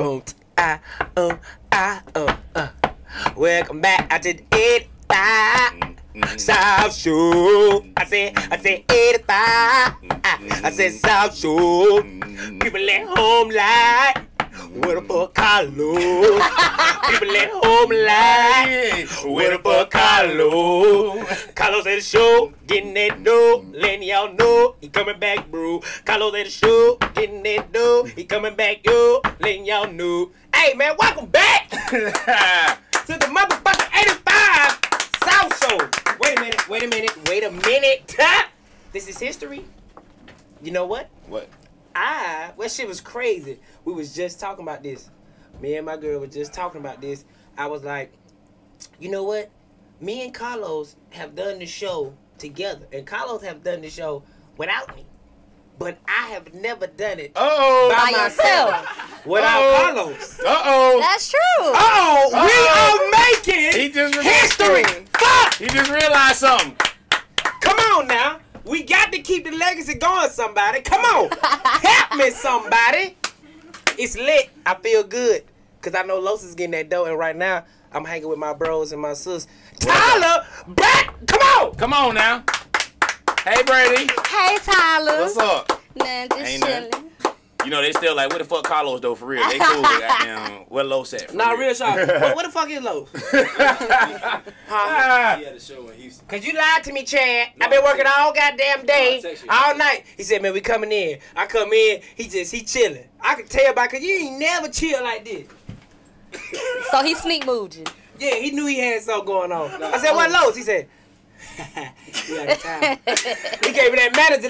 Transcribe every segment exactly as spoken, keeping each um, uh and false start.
boom, ah, um, ah, um, uh. Welcome back out to the eighty-five South Shore. I said, I said eighty-five. I, I said South Shore. People at home like, what the fuck, Carlo? People at home like, what the fuck, Carlo? Carlos at the show, getting that dough, letting y'all know he coming back, bro. Carlos at the show, getting that dough, he coming back, yo, letting y'all know. Hey, man, welcome back to the motherfucking eighty-five South Show. Wait a minute, wait a minute, wait a minute. This is history. You know what? What? I, well, shit was crazy. We was just talking about this. Me and my girl were just talking about this. I was like, you know what? Me and Carlos have done the show together. And Carlos have done the show without me. But I have never done it Uh-oh. by, By myself yourself. without Uh-oh. Carlos. Uh-oh. That's true. Uh-oh, we Uh-oh. are making He just history. Fuck! He just realized something. Come on now. We got to keep the legacy going, somebody. Come on. Help me, somebody. It's lit. I feel good. Because I know Los is getting that dough. And right now, I'm hanging with my bros and my sis. Tyler, back. Come on. Come on now. Hey, Brady. Hey, Tyler. What's up? Nah, just Ain't nothing. chilling. You know, they still like, where the fuck Carlos, though, for real? They cool with goddamn, where Los at? for Nah, real? real shot. What, what the fuck is Los? Huh? Ah. He had a show in Houston. Cause you lied to me, Chad. No, I've been I working text- all goddamn day, No, I text you. all night. He said, man, we coming in. I come in, he just, he chilling. I can tell by, cause you ain't never chill like this. So he sneak moved you. Yeah, he knew he had something going on. I said, what Los? He said, you out of town. He gave me that manager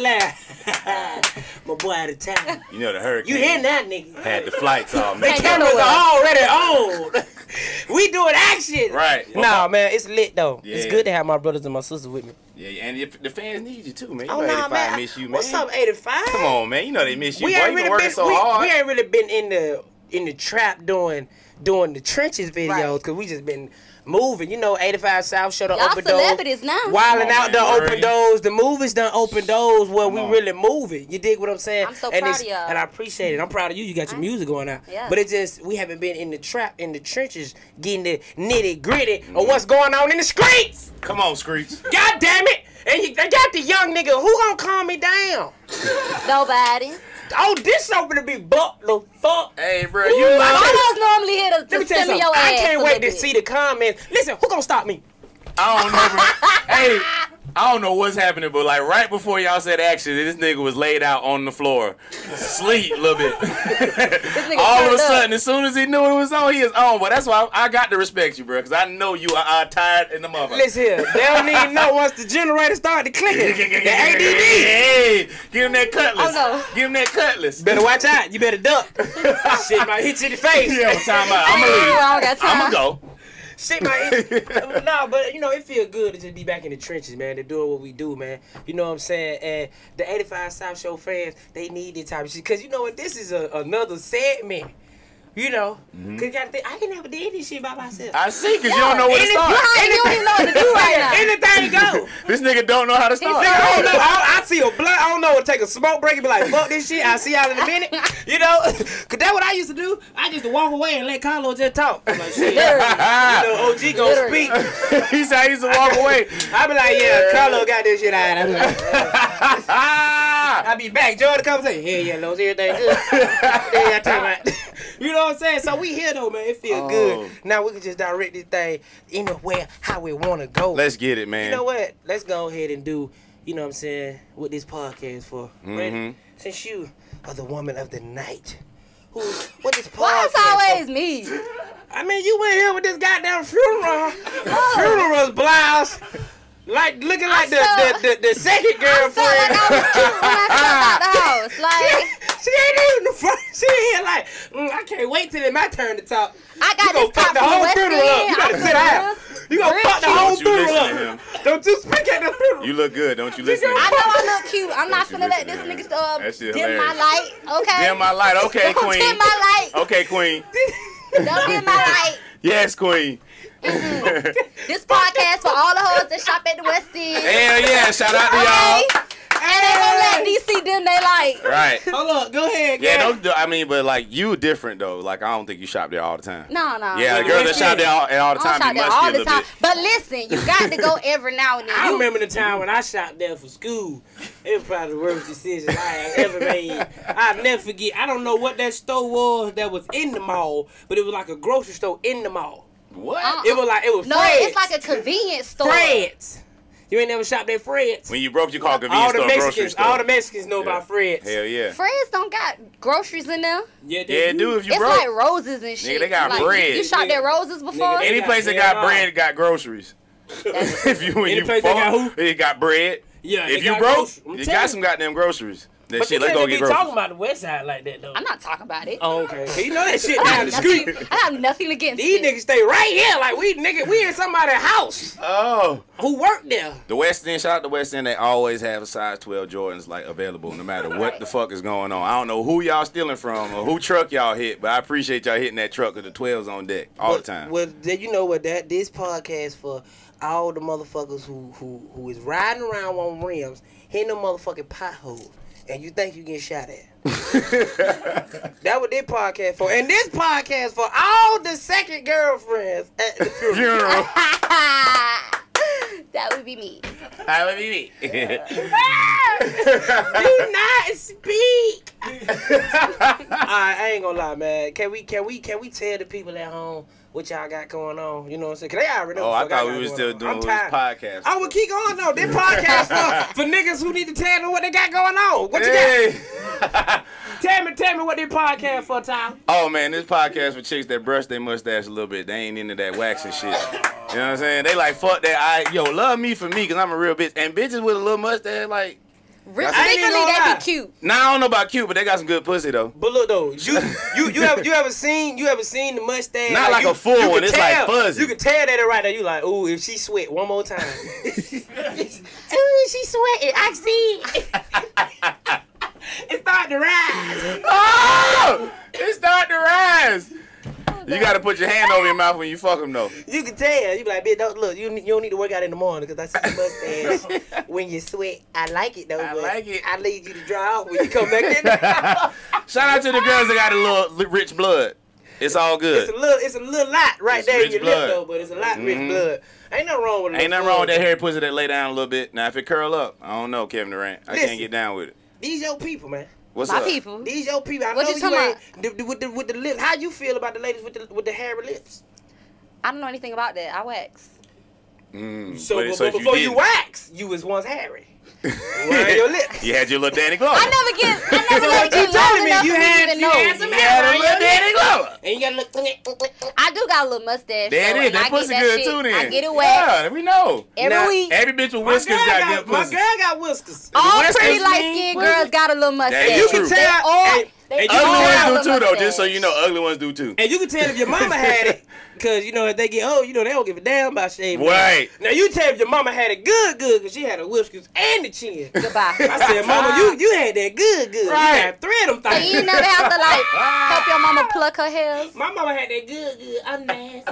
laugh. My boy out of town. You know, the hurricane. You hear that, nigga? Had the flights all The mixed Can't go cameras nowhere. are already on. We doing action. Right. Nah, man, it's lit though. It's Yeah. good to have my brothers and my sisters with me. Yeah, and if the fans need you, too, man. You Oh, know nah, eighty-five man. miss you, man. What's up, eighty-five? Come on, man. You know they miss you. We Boy, ain't you really been working been. so we, hard. we ain't really been in the in the trap doing doing the trenches videos Right. because we just been moving. You know, eighty-five South Show done Y'all open doors. celebrities now. Wilding Come on, out man. done Word. open doors. The movies done open doors where Come we on. really moving. You dig what I'm saying? I'm so and proud it's- of y'all. And I appreciate it. I'm proud of you. You got your music going out. Yeah. But it just, we haven't been in the trap, in the trenches, getting the nitty gritty of what's going on in the streets. Come on, Screech. God damn it. And you, they got the young nigga. Who gonna calm me down? Nobody. Oh, this open to be buck the fuck. Hey, bro, you I like was normally here to, Let me to tell you send me something. your ass. I can't a wait to little see bit. the comments. Listen, who gonna stop me? I don't know, bro. Hey, I don't know what's happening, but like right before y'all said action, this nigga was laid out on the floor, sleep a little bit. nigga All of a turned up. sudden, as soon as he knew it was on, he is on. But that's why I, I got to respect you, bro, because I know you are, are tired in the mother. Listen here. They don't even know once the generator started clicking. The A D D. Hey, give him that cutlass. Oh, no. Give him that cutlass. Better watch out. You better duck. Shit might hit you in the face. Yeah, time out. I'm I gonna leave. don't got time. I'm gonna go. Shit might hit. No, but you know, it feel good to just be back in the trenches, man. To doing what we do, man. You know what I'm saying? And the eighty-five South Show fans, they need this type of shit. Because you know what? This is a, another segment. You know? Because you gotta think, I ain't never did this shit by myself. I see, because you don't know where to Any- start. Right, you don't even know what to do right now. Anything go. This nigga don't know how to start. Nigga, I don't know. I, I see a blunt. I don't know. Take a smoke break and be like, fuck this shit. I'll see y'all in a minute. You know? Because that's what I used to do. I used to walk away and let Carlos just talk. I'm like, shit. You know, O G gonna Literally. speak. He said he used to walk away. I be like, yeah, Carlos got this shit out. I be like, yeah. I be back. Join the conversation. Yeah, yeah, Los, everything good. Yeah, I tell you, about. You know what I'm saying? So we here though, man. It feel Oh. good. Now we can just direct this thing anywhere how we want to go. Let's get it, man. You know what? Let's go ahead and do, you know what I'm saying, what this podcast for. Ready? Mhm. Since you are the woman of the night, who, what this podcast Why it's always me? for? I mean, you went here with this goddamn funeral, funeral blouse, like looking like the, felt- the, the, the second I felt like girlfriend. I was cute when I stepped out the house. Like, She ain't even the front. She here like, mm, I can't wait till it's my turn to talk. I You got gonna this fuck top the from the whole West funeral up. End. You better I'm sit down. real- You gonna real fuck the cute. whole Don't you funeral listen up. to him. Don't you speak at the funeral. You look good. Don't you listen to I him? know I look cute. I'm not Don't finna you let listen this to nigga uh, That shit dim my hilarious. light. Okay. Dim my light. Okay, Don't queen. dim my light. Okay, queen. Don't dim my light. Yes, queen. This podcast for all the hoes that shop at the West End. Hell yeah. Shout out to Okay. y'all. And they gonna let D C them they like. Right. Hold up, go ahead. Yeah, girl. don't do, I mean, but like you different though. Like I don't think you shop there all the time. No, no. Yeah, the no, girls no, that shop there all, all the I time don't shop be there musky all a the little time. bit. But listen, you got to go every now and then. I You- remember the time when I shopped there for school. It was probably the worst decision I have ever made. I'll never forget. I don't know what that store was that was in the mall, but it was like a grocery store in the mall. What? Uh-uh. It was like it was No, Fred's. it's like a convenience store. Fred's. You ain't never shopped at Fred's? When you broke, you call All convenience the store grocery Mexicans, store. all the Mexicans know Yeah. about Fred's. Hell yeah. Fred's don't got groceries in there. Yeah, Yeah, do if you It's broke. like Roses and shit. they got like, bread. You shopped at Roses before? Nigga, Any got place that bread got all. bread got groceries. If you when Any you place that got fall, who? it got bread. Yeah, If they you got broke, groceries. I'm you telling got some goddamn groceries. That But shit, you let's can't go be get groceries. talking about the West Side like that though. I'm not talking about it. Oh, okay. You know that shit I down have the nothing, street. I have nothing against These it. niggas stay right here, like we nigga, we in somebody's house Oh. who work there. The West End, shout out to West End, they always have a size twelve Jordans like available no matter what the fuck is going on. I don't know who y'all stealing from or who truck y'all hit, but I appreciate y'all hitting that truck with the twelves on deck all But- the time. Well, then you know what? That this podcast for all the motherfuckers who who who is riding around on rims, hitting them motherfucking potholes, and you think you get shot at. That what this podcast for, and this podcast for all the second girlfriends at the funeral. Funeral. That would be me. That would be me. Do not speak. I, I ain't gonna lie, man. Can we can we can we tell the people at home what y'all got going on? You know what I'm saying? Cause they already know. Oh, what I the fuck thought got we was going still on. doing I'm this tired. podcast. I would keep going though. This podcast for, for niggas who need to tell them what they got going on. What you got? Hey. Tell me, tell me what this podcast for, Tyler. Oh man, this podcast for chicks that brush their mustache a little bit. They ain't into that waxing shit. You know what I'm saying? They like fuck that. I yo love me for me, cause I'm a real bitch. And bitches with a little mustache, like, Really, I ain't even gonna they lie. be cute. nah, I don't know about cute, but they got some good pussy though. But look though, you you you ever you ever seen you ever seen the mustache? Not like you, a full you can one, it's like tell- fuzzy. You can tell that right there. You like, ooh, if she sweat one more time. Ooh, she sweating. I see. It's starting to rise. Oh, it's starting to rise. You gotta put your hand over your mouth when you fuck them though. You can tell. You be like, bitch, don't look. You, you don't need to work out in the morning because I see your mustache when you sweat. I like it though. I but like it. I need you to dry off when you come back in. Shout out to the girls that got a little li- rich blood. It's all It's good. a little, it's a little lot right It's there in rich your blood. lip though, but it's a lot Mhm. rich blood. Ain't nothing wrong with it. Ain't nothing wrong with that hairy pussy that lay down a little bit. Now if it curl up, I don't know, Kevin Durant. I Listen. can't get down with it. These your people, man. What's My up? people. These your people. I What know you you, talking ain't the, the, with the with the lips. How you feel about the ladies with the with the hairy lips? I don't know anything about that. I wax. Mm, So, but- but, so if but before you, didn't- wax, you was once hairy. Around your lips. You had your little Danny Glover. I never get. I never So let what it get you telling long me? enough You for me to had- even you know. had some You had a little Danny Glover. And you gotta look. I do got a little mustache. There though, it is. and I That get pussy that good shit- too then. I get it waxed Yeah, we know. every Now, week. Every bitch with My whiskers girl got, got, good my pussy. girl got whiskers. All whiskers pretty mean light skinned pussy. girls got a little mustache. That is true. They all, And- they and all you Ugly can have tell- a ones do too though, mustache. just so you know, ugly ones do too. And you can tell if your mama had it, cause you know if they get old, you know they don't give a damn about shaving. Right. Now you tell if your mama had it good, good, cause she had the whiskers and the chin. Goodbye. I said, mama, you you had that good, good. Right. You had three of them So things. you never have to like help your mama pluck her hairs. My mama had that good, good. I'm nasty.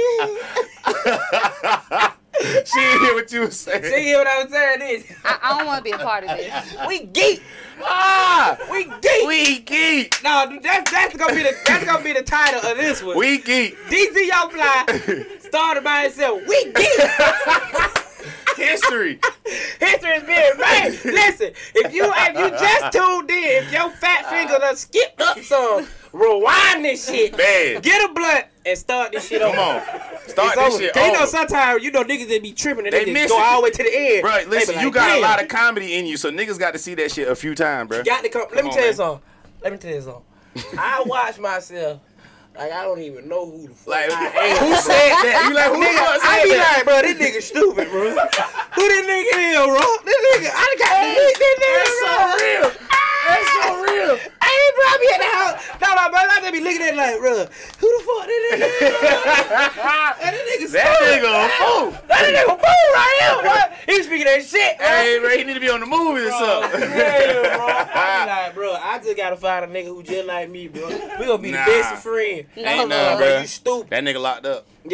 She didn't hear what you were See saying. hear what I was saying? Is I, I don't want to be a part of this. we geek, Ah, we geek. we geek. No, that's that's gonna be the that's gonna be the title of this one. We geek. D Z Young Fly started by himself. We geek. History. History is being made. Listen, if you if you just tuned in, if your fat finger done skipped up some, rewind this shit. Man. Get a blunt and start this shit over. Come on. Start It's this over. shit 'Cause you know over. sometimes you know niggas that be tripping and They they, miss just go it. all the way to the end. Bro, They be listen, like, you got "Damn, a lot of comedy in you, so niggas got to see that shit a few times, bro. got to come. Let me on, tell you man. something. Let me tell you something. I watch myself like I don't even know who the fuck Like, I am. who said that? You like, who the Nigga, fuck I said be that? like, bro, this nigga stupid, bro. Who this nigga is, bro? This nigga, I done got to meet this nigga, That's so bro. real. That's so real. Hey, bro, I be in the house. No, no, bro, I just be looking at it like, bro, who the fuck this nigga is, bro? And this nigga That stupid. nigga a fool. That nigga a fool right here, bro. He speaking that shit, bro. Hey, bro, he need to be on the movie or Bro, something. yeah, bro. I be like, bro, I just gotta find a nigga who just like me, bro. We gonna be Nah. the best of friends. No, Ain't love. none, Bro, bro. you stupid. That nigga locked up. Yeah.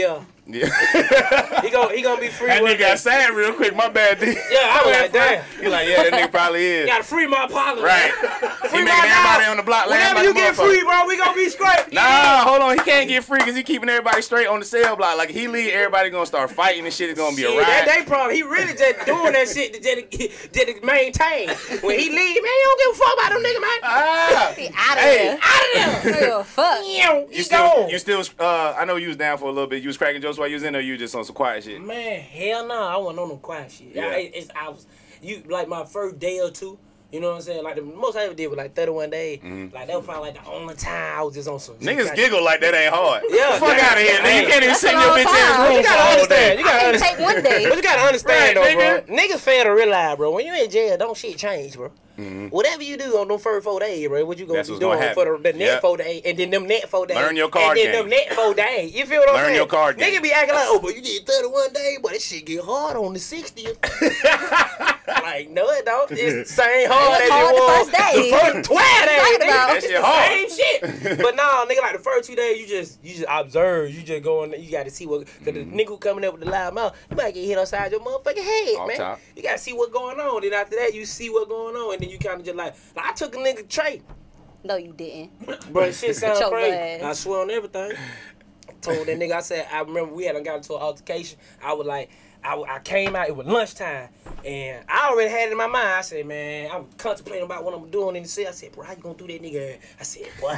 Yeah. He gon' he gonna be free. That one nigga day. got sad real quick. My bad, dude. Yeah, I was like, damn. He like, yeah, that nigga probably is. You gotta free my partner. Right. Free He my making everybody dog. on the block laugh Whenever like you a get motherfucker. free, bro, we gonna be straight. Nah, hold on. He can't get free because he keeping everybody straight on the cell block. Like, he leave, everybody gonna start fighting and shit is gonna be a Shit, riot. that they problem. He really just doing that shit to, just, to, to maintain. When he leave, man, he don't give a fuck about them nigga, man. Ah. He out of Hey. there. Out of there. Real fuck. You You still, gone. you still, uh, I know you was down for a little bit. You was cracking jokes while you was in there, or you just on some quiet shit? Man, hell no, I wasn't on no quiet shit. Yeah. I, it's, I was, you like my first day or two. You know what I'm saying? Like the most I ever did was like thirty-one days. Mm-hmm. Like that was probably like the only time I was just on some. Niggas like, giggle like that ain't hard. Yeah, Fuck yeah. out of here, nigga. You can't even That's sit in a your long bitch ass time. room You for gotta all understand. day. You gotta I can understand. take one day. But you gotta understand Right, though, bro. Niggas fail to realize, bro. When you in jail, don't shit change, bro. Mm-hmm. Whatever you do on them first four days, bro, what you gonna That's be what's gonna doing for the, happen. the next Yep. four days, and then them next four days. Learn your card And then game. them next four days. You feel what I'm Learn saying? your card game. Nigga be acting like, oh, but you did thirty-one days, but that shit get hard on the sixtieth. Like, no, it don't. It's the same hard It was as hard it the was first day. the first twelve days. Talking nigga. about. That It's shit the hard. same shit. But no, nigga, like the first two days, you just you just observe. You just go on. You got to see what. Cause the nigga who coming up with the loud mouth, you might get hit upside your motherfucking head, Off man. top. You got to see what's going on. Then after that, you see what's going on, and then you kind of just like, like I took a nigga trait. No, you didn't. Bro, shit sound Your crazy. ass. I swear on everything. Told that nigga, I said, I remember we hadn't got into an altercation. I was like, I, I came out, it was lunchtime, and I already had it in my mind. I said, man, I was contemplating about what I'm doing in the cell. I said, bro, how you gonna do that nigga? I said, boy,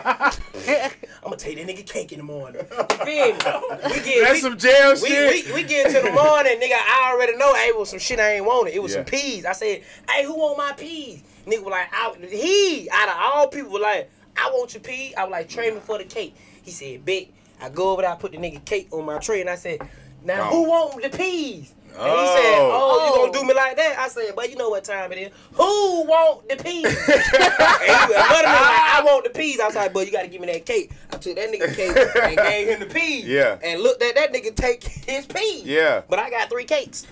I'm gonna take that nigga cake in the morning. You feel me? We get, That's we, some jail we, shit. we, we get into the morning, nigga, I already know, hey, it was some shit I ain't wanted. It was Yeah. some peas. I said, hey, who want my peas? Nigga was like, I, he, out of all people, was like, I want your peas. I was like, trade me for the cake. He said, bet. I go over there, I put the nigga cake on my tray, and I said, now Oh. who want the peas? And he Oh. said, oh, you Oh. gonna do me like that? I said, but you know what time it is. Who want the peas? And he, another nigga like, I want the peas. I was like, but you gotta give me that cake. I took that nigga cake and gave him the peas. Yeah. And looked at that nigga take his peas. Yeah. But I got three cakes.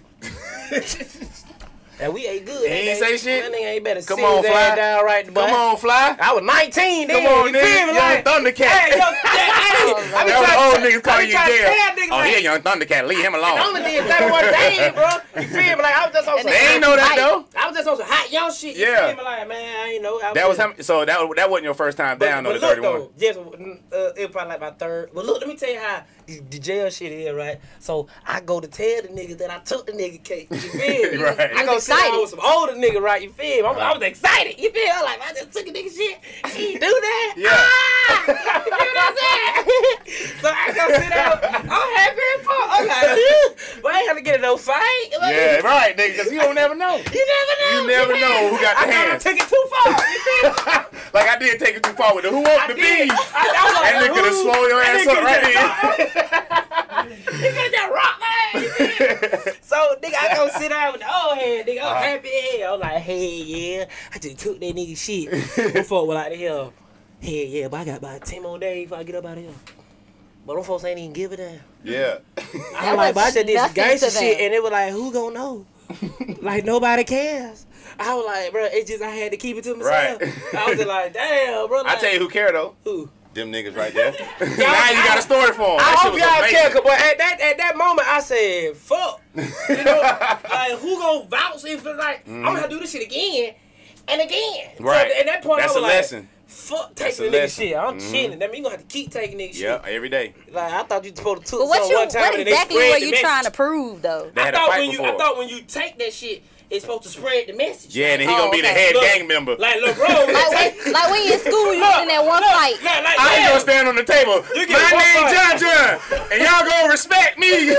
And we ate good. He ain't That say nigga- shit? That nigga ain't better Come sit on, his ass Fly. down right the Come butt. on, Fly. I was nineteen then. Come on, you feel nigga. me? Young Like, Thundercat. Hey, yo, yeah, hey, I be That was trying old to- niggas I calling be you trying to jail. tell niggas, Oh, like, yeah, young Thundercat. Leave him I alone. only did thirty-one days, bro. You feel me? Like, I was just on some. And They ain't know that, Right. though. I was just on some hot young shit. You Yeah. feel me? Like, man, I ain't know. I That was just- how, so that that wasn't your first time But, down on but the look thirty-one. though, yes, uh, it was probably like my third. But look, let me tell you how the, the jail shit is, right? So I go to tell the nigga that I took the nigga cake. You feel me? Right. I You go was sit down excited. with some older nigga, right? You feel me? I'm, I Right. was excited. You feel me? I'm like, I just took a nigga shit. He do that? Yeah. Ah! You feel what I'm saying? So I go sit down. I'm happy as fuck. I'm like, but I ain't have to get in no fight. Like, Yeah, right, nigga, because you don't never know. You never know. You never feel know me? who got the I thought I hand. took it too far. You feel me? Like, I did take it too far with the who want I the did. bees. I, I was like, That nigga could have who? swole your That ass nigga up right coulda there. just- He could have just rocked my ass. So, nigga, I go sit down with the old head, nigga. I'm happy as hell. I'm like, hey, yeah. I just took that nigga shit. Them folk were like, hell, hey, yeah, but I got about ten more days before I get up out of here. But them folks ain't even give a damn. Yeah. I'm like, but I just did some nothing gangster to them. shit, and it was like, who gonna know? Like, nobody cares. I was like, bro, it's just I had to keep it to myself. Right. I was just like, damn, bro. I Like, tell you who care, though. who? Them niggas right there. Now you got a story for them. I That shit hope was y'all care, amazing. cause but at that at that moment I said, fuck. You know, like who gonna vouch if it's like I'm gonna have to do this shit again and again. Right. So at that point That's I was a like, lesson. fuck That's taking a the nigga lesson. shit. I'm Mhm. chilling. That mean you gonna have to keep taking nigga Yeah, shit. every day. Like I thought you supposed to took But what some you, one time what and they exactly spread were the you message. trying to prove though? They I had a thought fight when you before. I thought when you take that shit, it's supposed to spread the message. Yeah, and then he Oh, gonna be the okay. head Look, gang member. Like look, bro, Like when, like when you in school, you was in that one fight. Like, like, I ain't yeah. gonna stand on the table. You get My one name fight. John John, and y'all gonna respect me.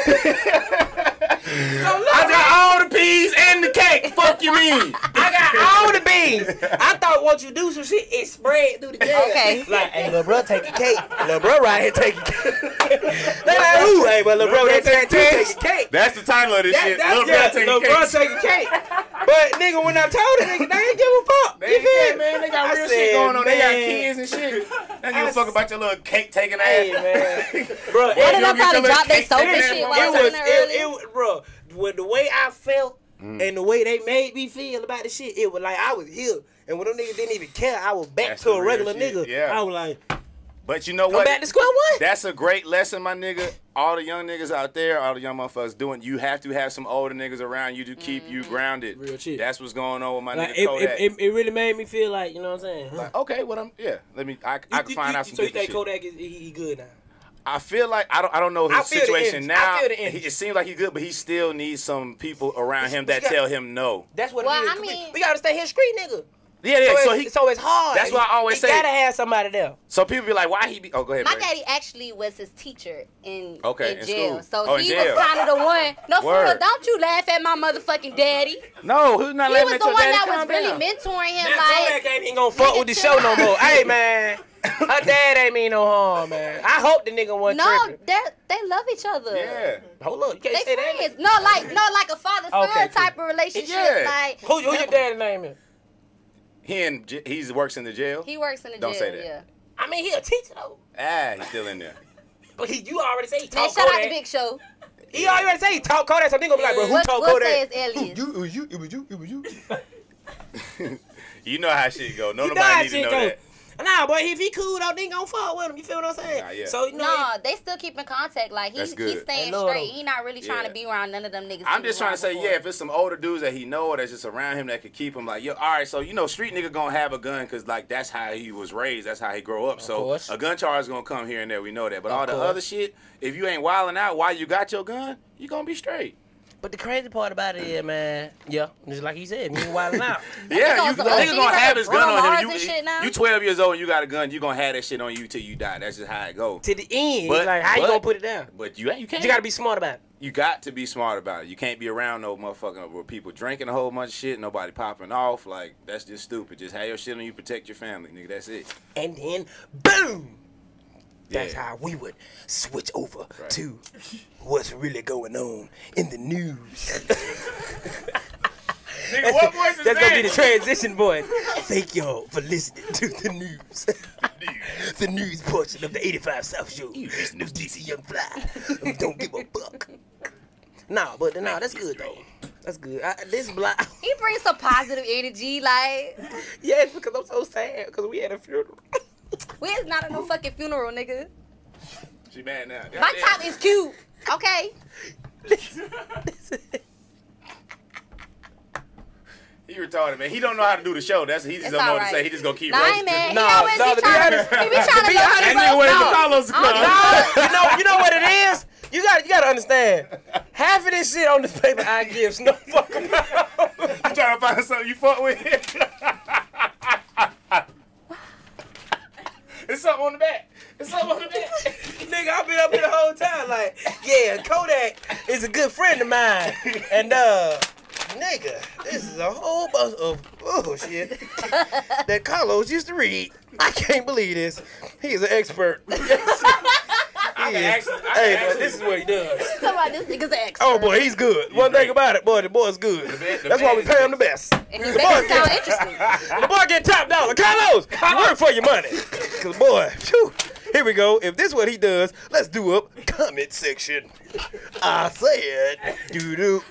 So look, I got all the peas and the cake. Fuck you mean? I got all the beans. I thought once you do some shit, it spread through the jail. Okay. Like, hey, lil' bro, take a cake. Lil' bro right here taking cake. They like, who? Hey, but lil' bro, that tattoo taking cake. That's the title of this That, shit. that's Little yeah, bro taking lil' cake. bro taking cake. But nigga, when I told the nigga, they ain't give a fuck. They You ain't feel care, me? man. They got I real said, shit going on. They got man, kids and shit. They don't give I a fuck about your little cake taking ass. Hey, man. Bro, Why it, did I you don't get probably your drop little their cake soap taken and ass shit from while I it was was, in there it, earlier? it was, bro, with the way I felt and the way they made me feel about the shit, it was like I was here. And when them niggas didn't even care, I was back That's to the a real regular shit, nigga. yeah. I was like, But you know Come what? back to square one. That's a great lesson, my nigga. All the young niggas out there, all the young motherfuckers doing, you have to have some older niggas around you to keep you grounded. Real shit. That's what's going on with my Like, nigga it, Kodak. it, it, it really made me feel like, you know what I'm saying? Huh? Like, okay, what I'm, yeah, let me, I, I can You- find you- out some So you different think shit. Kodak is he, he good now? I feel like, I don't I don't know I his feel the situation energy. now. I feel the He- energy. It seems like he's good, but he still needs some people around him But that you got- tell him no. That's what Well, it is. I 'Cause we- mean- we, gotta stay here street nigga. Yeah, yeah, so, so it's, he, so it's hard. That's why I always he say- gotta have somebody there. so people be like, why he be, oh, go ahead, My Brady. daddy actually was his teacher in, Okay, in in jail. school. So Oh, in he jail. was kind of the one. No, for real, Word. don't you laugh at my motherfucking daddy. No, who's not He laughing was at the your one daddy? that was Calm really down. mentoring him. Now, Kodak Like, ain't even gonna fuck nigga, with the chill show no out. more. Hey, man. Her dad ain't mean no harm, man. I hope the nigga wasn't no, tripping. they they love each other. Yeah. Hold up. You can't They say that. friends. No, like no, like a father-son Okay, cool. type of relationship. Yeah. Like Who, who your dad's name is? He in, j- he's works in the jail. he works in the Don't jail. say that. Yeah. I mean, he a teacher though. Ah, he's still in there. But he, you already say he Man, talk shout out Kodak. to Big Show. He already say he talk Kodak. So they gonna be like, bro, who What, talk what Kodak? say his alias? You, it was you, it was you, it was you. You know how shit go. No You nobody how need to shit know go. that. Nah, boy, if he cool though, they ain't gonna fuck with him. You feel what I'm saying? Nah, yeah. So you know, No, they still keep in contact. Like he, That's good. he's staying I love straight. him. He not really trying Yeah. to be around none of them niggas. I'm he just was trying to around say, before. yeah, if it's some older dudes that he know or that's just around him that could keep him like, yo, all right, so, you know, street nigga gonna have a gun because, like, that's how he was raised. That's how he grow up. So course. a gun charge is gonna come here and there. We know that. But Of all the course. other shit, if you ain't wilding out while you got your gun, you gonna be straight. But the crazy part about it is, man, yeah, just like he said, me wilding out. Yeah, you on some nigga other gonna shit, have his gun Bruno on Mars him. and You, shit now? you twelve years old and you got a gun, you gonna have that shit on you till you die. That's just how it goes. To the end, But- like, how you but- gonna put it down? But you you can't. You gotta be smart about it. You got to be smart about it. You can't be around no motherfucking where people drinking a whole bunch of shit, nobody popping off. Like, that's just stupid. Just have your shit on you, protect your family, nigga. That's it. And then, boom! That's Yeah. how we would switch over Right. to what's really going on in the news. Nigga, what voice is That's gonna be that? the transition voice. Thank y'all for listening to the news. The news portion of the eighty-five South Show. With D C Young Fly. Don't give a fuck. Nah, but nah, that's good though. That's good. I, this block. He brings some positive energy. Like Yes, because I'm so sad because we had a funeral. we is not at no fucking funeral, nigga. She mad now. My Goddamn. top is cute. Okay. He retarded, man. He don't know how to do the show. That's he just It's don't know what to alright. say. He just gonna keep Nah, roasting. man. Nah, he always nah, be to be trying honest- to, he be to trying be to honest, look That nigga waiting for no. Carlos to come. Nah, you know, you know what it is. You got, you got to understand. Half of this shit on this paper I give no fuck about. You trying to find something you fuck with? It's something on the back. It's something on the back. Nigga, I've been up here the whole time like, yeah, Kodak is a good friend of mine, and uh, nigga, this is a whole bunch of bullshit that Carlos used to read. I can't believe this. He's an expert. He I can is. actually, I Hey, can but actually, this is what he does. Talking about this nigga's ex. Oh boy, he's good. One great. thing about it, boy, the boy's good. man- the That's why man we is pay him good. the best. And his The boy baby sound get- interesting. the boy get top dollar. Carlos, you work for your money. Cause boy, phew, here we go. If this is what he does, let's do up comment section. I said, doo doo.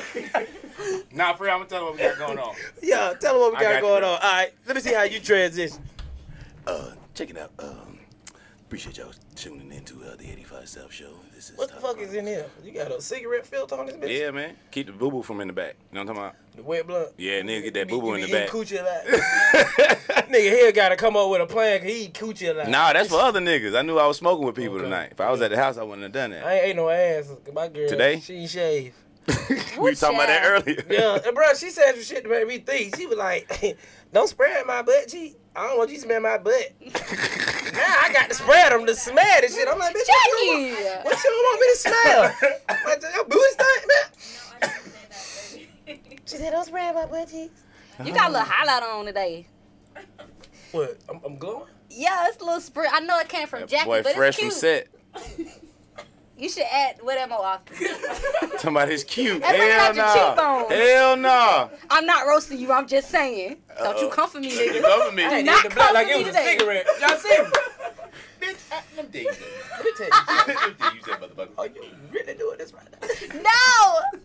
Nah, for real, I'm gonna tell him what we got going on. Yeah, tell him what we I got, got you, going bro. on. All right, let me see how you transition. Uh, check it out. Um, appreciate y'all tuning into uh, the eighty-five South Show. This is What the Top fuck is Five. in here? You got a cigarette filter on this bitch? Yeah, man. Keep the boo boo from in the back. You know what I'm talking about? The wet blunt. Yeah, nigga, get that You boo boo be in the eating back. coochie a lot. Nigga here gotta come up with a plan cause he eat coochie a lot. Nah, that's for other niggas. I knew I was smoking with people Okay. tonight. If I was at the house, I wouldn't have done that. I ain't ate no ass. My girl, Today? she shave. we were talking about that earlier. Yeah, and bro, she said some shit to make me think. She was like, "Don't spread my butt cheek. I don't want you to smell my butt." Now I got to spread them to smell this shit. I'm like, bitch, what you, want, Jackie. what you want me to smell? What your booty stink, man? She said, "Don't spread my butt cheeks." You got a little highlight on today. What? I'm, I'm glowing. Yeah, it's a little spray. I know it came from That Jackie, boy but fresh it's from cute. set. You should add wear that more often. Talking about his cute. That bring Hell out your no. cheekbones. Hell no. I'm not roasting you. I'm just saying. Don't you come for me, You nigga. cover me. I had to not hit the black like coming it was a today. cigarette. Y'all see me? Bitch, I- let me tell you something. Let me tell you something. Let me tell you something, motherfucker. Oh, you really doing this right now? No.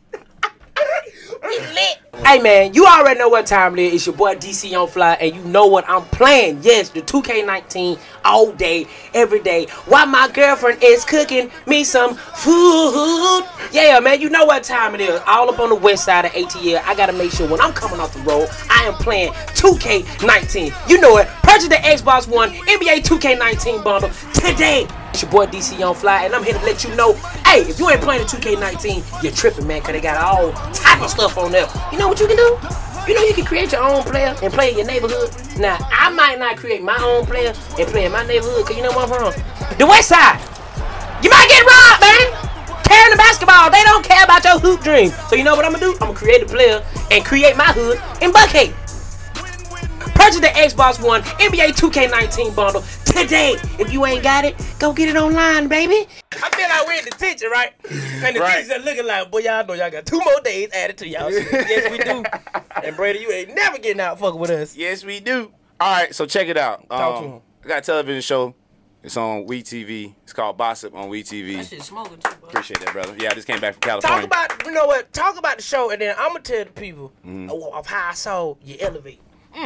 We lit. Hey man, you already know what time it is. It's your boy D C on Fly, and you know what I'm playing. Yes, the two K nineteen all day, every day, while my girlfriend is cooking me some food. Yeah, man, you know what time it is. All up on the west side of A T L. I gotta make sure when I'm coming off the road, I am playing two K nineteen. You know it. Purchase the Xbox One N B A two K nineteen bundle today. It's your boy D C on Fly, and I'm here to let you know, hey, if you ain't playing the two K nineteen, you're tripping, man, because they got all type of stuff on there. You know what you can do? You know you can create your own player and play in your neighborhood. Now, I might not create my own player and play in my neighborhood, because you know where I'm from? The West Side. You might get robbed, man. Carrying the basketball, they don't care about your hoop dream. So you know what I'm going to do? I'm going to create a player and create my hood in Buckhead. Purchase the Xbox One N B A two K nineteen bundle today. If you ain't got it, go get it online, baby. I feel like we're in detention, right? And the Right. teachers are looking like, boy, y'all know y'all got two more days added to y'all. Yes, we do. And Brady, you ain't never getting out fucking with us. Yes, we do. All right, so check it out. Talk to Um, him. I got a television show. It's on We T V. It's called Bossip on We T V. That shit's smoking too, bro. Appreciate that, brother. Yeah, I just came back from Talk California. about, you know what? Talk about the show, and then I'm gonna tell the people Mm-hmm. of, of how I saw you elevate.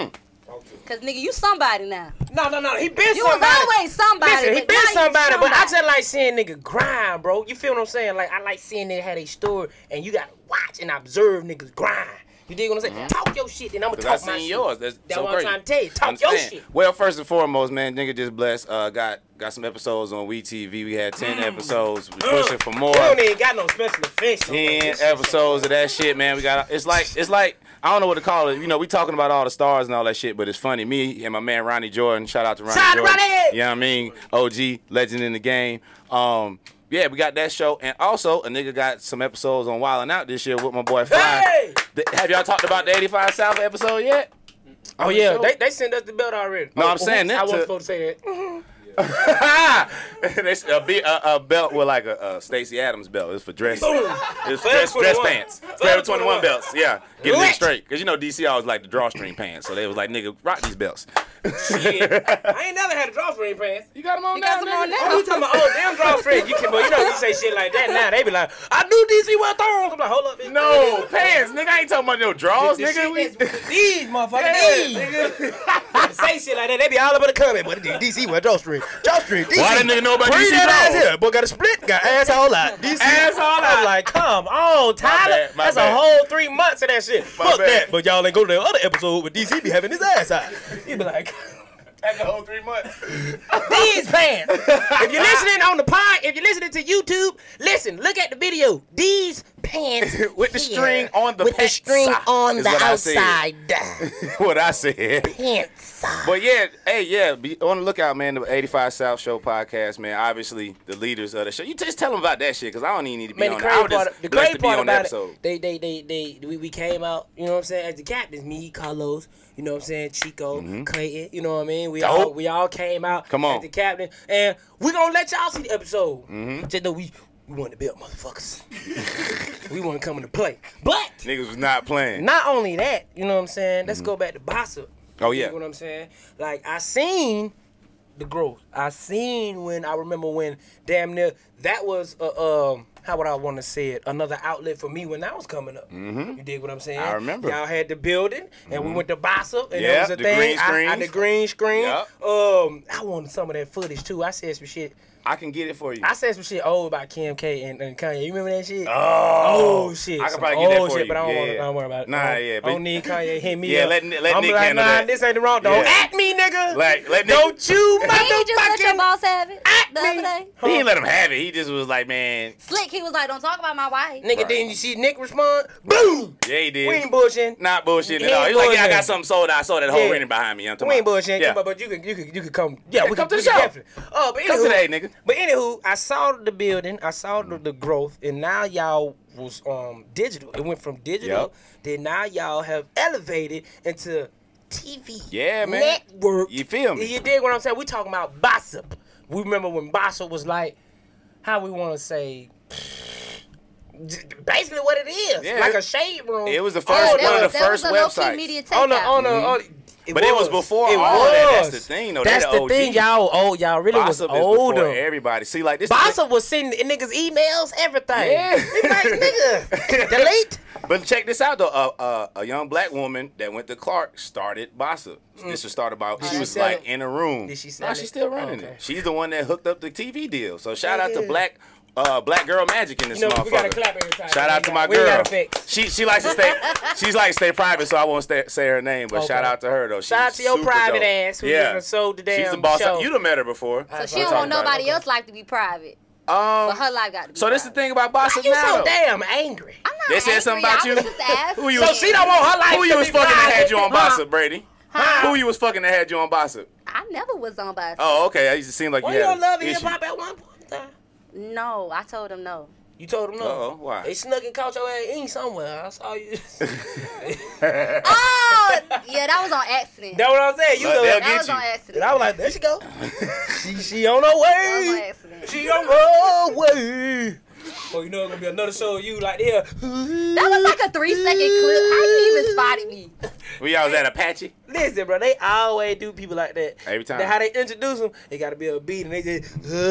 Cause nigga, you somebody now. No, no, no. He been You was somebody. always somebody. Listen, he but been now you somebody, but I somebody. just like seeing nigga grind, bro. You feel what I'm saying? Like, I like seeing nigga had a story, and you gotta watch and observe niggas grind. You dig what I'm saying? Talk your shit, and I'm gonna Because talk I my seen shit. yours. That's, That's so what crazy. I'm trying to tell you. Talk your Understand. shit. Well, first and foremost, man, nigga just blessed. Uh, got got some episodes on We T V. We had ten episodes. We pushing for more. We don't even got no special effects. ten episodes of that shit, man. We got it's like it's like I don't know what to call it. You know, we talking about all the stars and all that shit, but it's funny. Me and my man Ronnie Jordan. Shout out to Ronnie Shout out to Jordan. Ronnie! You know what I mean? O G, legend in the game. Um, yeah, we got that show, and also a nigga got some episodes on Wildin' Out this year with my boy Fly. Hey! Th- Have y'all talked about the eighty-five South episode yet? Oh, yeah. They, they sent us the belt already. No, oh, I'm saying oops, that I wasn't to- supposed to say that. That's a, be- a, a belt with like a, a Stacey Adams belt. It's for dress. Boom. It's Forever dress, dress twenty-one. pants. Forever Forever twenty-one twenty-one. belts. Yeah, getting Lit. it straight. Cause you know D C always like the drawstring pants, so they was like, nigga, rock these belts. Shit. I ain't never had a drawstring pants. You got them on You got some on now. Oh, you talking about, oh, damn drawstring. You can, but you know, you say shit like that now. They be like, I knew D C wear thongs. I'm like, hold up. bitch. No pants, nigga. I ain't talking about no draws, The nigga. shit We- that's- These motherfuckers, Yeah, these. nigga. Say shit like that, they be all up in the comment. But D C wear drawstring. Drawstring. D C. Why that nigga know about Bring D C that ass draws? here. Boy got a split, got asshole out. D C Asshole out. I'm like, come on, Tyler. bad, my That's bad. a whole three months of that shit. My Fuck bad. that. But y'all ain't go to the other episode where D C be having his ass out. He be like, That's the whole three months. these pants. If you're listening on the pod, if you're listening to YouTube, listen, look at the video. These pants With the here, string on the with the pants string side on is the what I said. outside. What I said. Pants side. But yeah, hey, yeah, be on the lookout, man. The eighty-five South Show podcast, man. Obviously, the leaders of the show. You just tell them about that shit, cause I don't even need to be Man, the on there. I crazy was part, just the blessed crazy to be part on the about episode. it, they, they, they, they, we, we came out, you know what I'm saying, as the captains, me, Carlos, you know what I'm saying, Chico, Clayton, you know what I mean, we Dope. all, we all came out Come on. as the captain, and we gonna let y'all see the episode. Just know we, we want to build motherfuckers. We want to come into play, but Niggas was not playing. not only that, you know what I'm saying. Let's go back to Bossip. Oh, You yeah. know what I'm saying? Like I seen the growth. I seen when I remember when damn near that was uh, um how would I want to say it, another outlet for me when I was coming up. You dig what I'm saying? I remember. Y'all had the building and we went to Bossip and Yeah, that was a the thing. green I, I screens. the green screen. Yup. Um, I wanted some of that footage too. I said some shit. I can get it for you. I said some shit old about Kim K and, and Kanye. You remember that shit? Oh, Oh shit! I can Some probably get that old for shit, you. but I don't Yeah, want yeah. to. I don't worry about it. Nah, I don't, yeah, I but- don't need Kanye hit me Yeah, up. let- let I'm Nick like, handle nah, that. this ain't the wrong. Don't Yeah. at me, nigga. Like, let Nick- don't you, Can you just let your motherfucking. boss have it At the me. other day? He didn't let him have it. He just was like, man, Slick, he was like, don't talk about my wife. Nigga, Right. then you see Nick respond. Boom. yeah, he did. We ain't bullshitting. Not bullshitting He at all. ain't He's like, yeah, I bullshitting. got something sold out. I saw that whole Yeah. ring behind me. You know what I'm We ain't talking bullshitting, about? Yeah. but, but you could you could you could come. Yeah, Yeah, we come could, to the we could show. definitely. Oh, but Come anywho, today, nigga. But anywho, I saw the building, I saw the, the growth, and now y'all was um digital. It went from digital, Yep. then now y'all have elevated into T V. Yeah, man. Network. You feel me? You dig what I'm saying? We talking about Bossip. We remember when Bossip was like, how we want to say, basically what it is, Yeah. like a shade room. It was the Oh, first that one of was- the that first was a low-key websites. media on the takeout. on the on. But it was before It all of that. That's was. the thing, though. They That's the the O G. thing, y'all. Oh, y'all really was Bossip is before older. everybody. See, like this. Bossip was sending niggas emails, everything. Yeah. He like, nigga, delete. But check this out though. Uh, uh, a young black woman that went to Clark started Bossa. Mm. This was started about. Did she she was sell like it? in a room. Did she sell no, it? she's still running Oh, okay. it. She's the one that hooked up the T V deal. So shout Yeah, out to yeah. Black. Uh, Black Girl Magic in this You know, motherfucker. we gotta clap every time. Shout We out to got- my we got girl. effects. She she likes to stay. She's like to stay private, so I won't stay, say her name. But Okay. shout out to her though. She's Shout out to your super private dope. ass who yeah, never sold the damn she's the boss. show. You done met her before. So she We're don't talking want about nobody it. else's life to be private. Um, But her life got to be so this is the private. thing about Bossa You now. so though. damn angry. I'm not They said angry. something about I you? was just asking. Who you So was- she don't want her life Who to you was be fucking that private. had you on Huh? Bossa, Brady? Huh? Who you was fucking that had you on Bossa? I never was on by. Oh, okay. I used to seem like Why you you had don't love an hip issue. hop at one point in time? No, I told him no. You told him no. Uh-oh, why? They snuck and caught your ass in somewhere. I saw you. Oh, yeah, that was on accident. That's what I'm saying. You Look, know, they'll and That get was you. on accident. I was like, there she go. she she on her That was on way. accident. She on her way. Oh, you know it's gonna be another show of you like there. That was like a three second clip. How you even spotted me? We y'all was at Apache. Listen, bro, they always do people like that. Every time. Then how they introduce them, it gotta be a beat, and they just.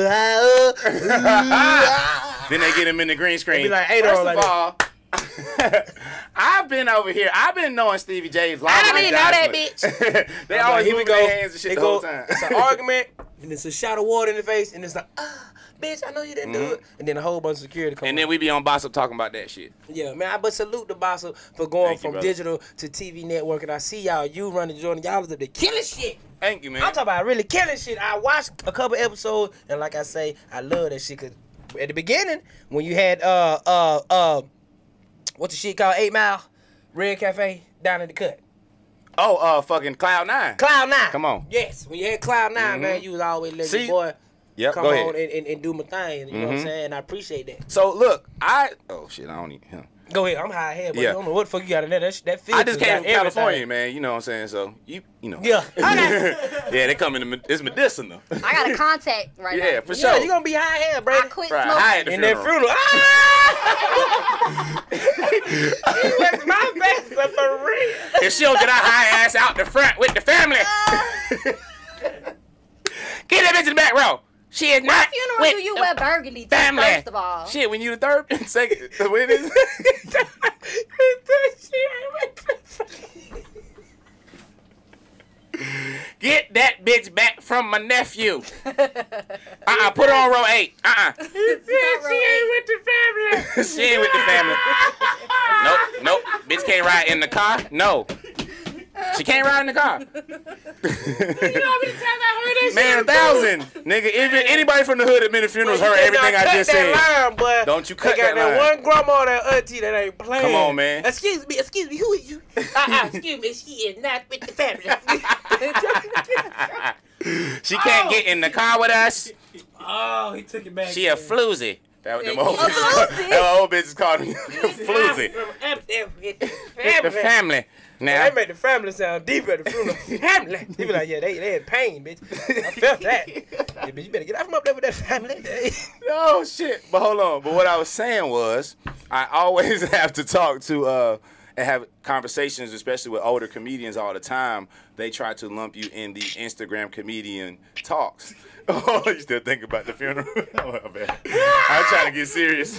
Then they get him in the green screen. They be like, hey, First though, of like all, I've been over here. I've been knowing Stevie J's long. I didn't know that bitch. they I'm always like, here we move go. their hands and shit They the go. whole time. It's an argument, and it's a shot of water in the face, and it's like, ah, bitch, I know you didn't do Mhm. it. And then a whole bunch of security come. And then we be on Boss Up talking about that shit. Yeah, man, I but salute the boss for going Thank you, from brother. digital to T V network, and I see y'all, you running Jordan, y'all was up there killing shit. Thank you, man. I'm talking about really killing shit. I watched a couple episodes, and like I say, I love that shit. Cause at the beginning, when you had uh uh uh, what's the shit called Eight Mile, Red Cafe down in the cut, Oh, uh, fucking Cloud Nine. Cloud Nine. Come on. Yes, when you had Cloud 9 Mhm. man, you was always letting See? your boy Yep, come go on ahead. and, and, and do my thing. You know what I'm Mhm. saying? And I appreciate that. So look, I oh shit, I don't even. Huh. Go ahead, I'm high head, but Yeah. I don't know what the fuck you got in there. That sh- that I filter just came got from everything. California, man. You know what I'm saying? So you, you know. Yeah. yeah, they come in. The, it's medicinal. I got a contact right Yeah, now. for Yeah, sure. you gonna be high head, Brady. I quit Right, smoking. high at the In that funeral. funeral. Ah! She was my best for real. If she don't get her high ass out the front with the family, get that bitch in the back row. She is What not funeral with do you the wear burgundy to, family. first of all? Shit, when you the third, second, what it is? Get that bitch back from my nephew. Uh-uh, put her on row eight. Uh-uh. She ain't with the family. She ain't with the family. Nope, nope. Bitch can't ride in the car. No. She can't ride in the car. You know how many times I heard that Man, a shit? thousand. Nigga, even anybody from the hood at many funerals heard everything I just said. Line, boy. Don't you cut they got that line. one grandma or that auntie that ain't playing. Come on, man. Excuse me, excuse me, who is you? Uh-uh, excuse me, she is not with the family. She can't Oh. get in the car with us. Oh, he took it back. She a floozy. That what them old A bitches call- floozy? that what old bitches called me. Floozy. From up there with the With the family. family. Now, They make the family sound deep at the funeral. Family. They be like, yeah, they, they in pain, bitch. I felt that. Yeah, bitch, you better get out from up there with that family. oh shit. But hold on. But what I was saying was, I always have to talk to uh and have conversations, especially with older comedians all the time. They try to lump you in the Instagram comedian talks. Oh, you still think about the funeral? Oh, my bad. I'm trying to get serious.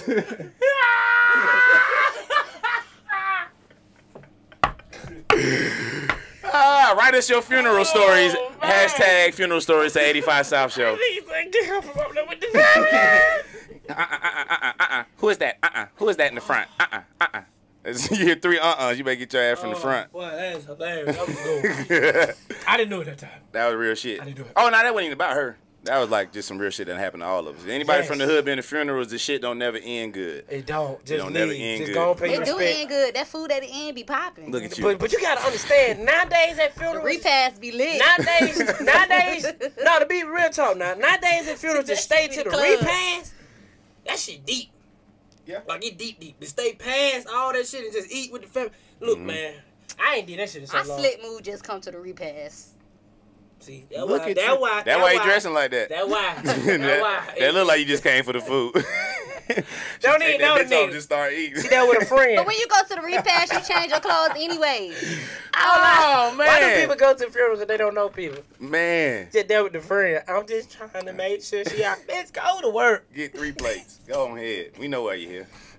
Ah, write us your funeral stories. Oh, man. Hashtag funeral stories to eighty-five South Show. He's like, get out from up there with the family. Uh uh uh uh uh uh. Who is that? Uh uh. Who is that in the front? Uh uh uh uh. You hear three uh uhs. You better get your ass from the front. Boy, that is hilarious. That was good. I didn't know it that time. That was real shit. I didn't do it. Oh no, that wasn't even about her. That was like just some real shit that happened to all of us. Anybody Yes. from the hood been to funerals, the shit don't never end good. It don't. Just don't leave. never end Just good. go and pay It your do respect. end good. That food at the end be popping. Look at you. But, but you gotta understand, nowadays at The funerals, repast be lit. nowadays, nowadays, no, to be real talk now, nowadays at funerals to That stay shit to be the the club. repast, that shit deep. Yeah. Like it deep, deep. To stay past all that shit and just eat with the family. Look, Mhm. man, I ain't did that shit in so My long. slick mood just come to the repast. See, that Look why, at that you. why, That why you dressing like that. That why, that, that, why. that look like you just came for the food. Don't Take need that no bitch off, need. just start eating. See that with a friend. But when you go to the repast, you change your clothes anyway. Oh man. Why do people go to funerals if they don't know people? Man, Just there with the friend. I'm just trying to make sure she out. Let's go to work. get three plates. Go on ahead. We know why you're here.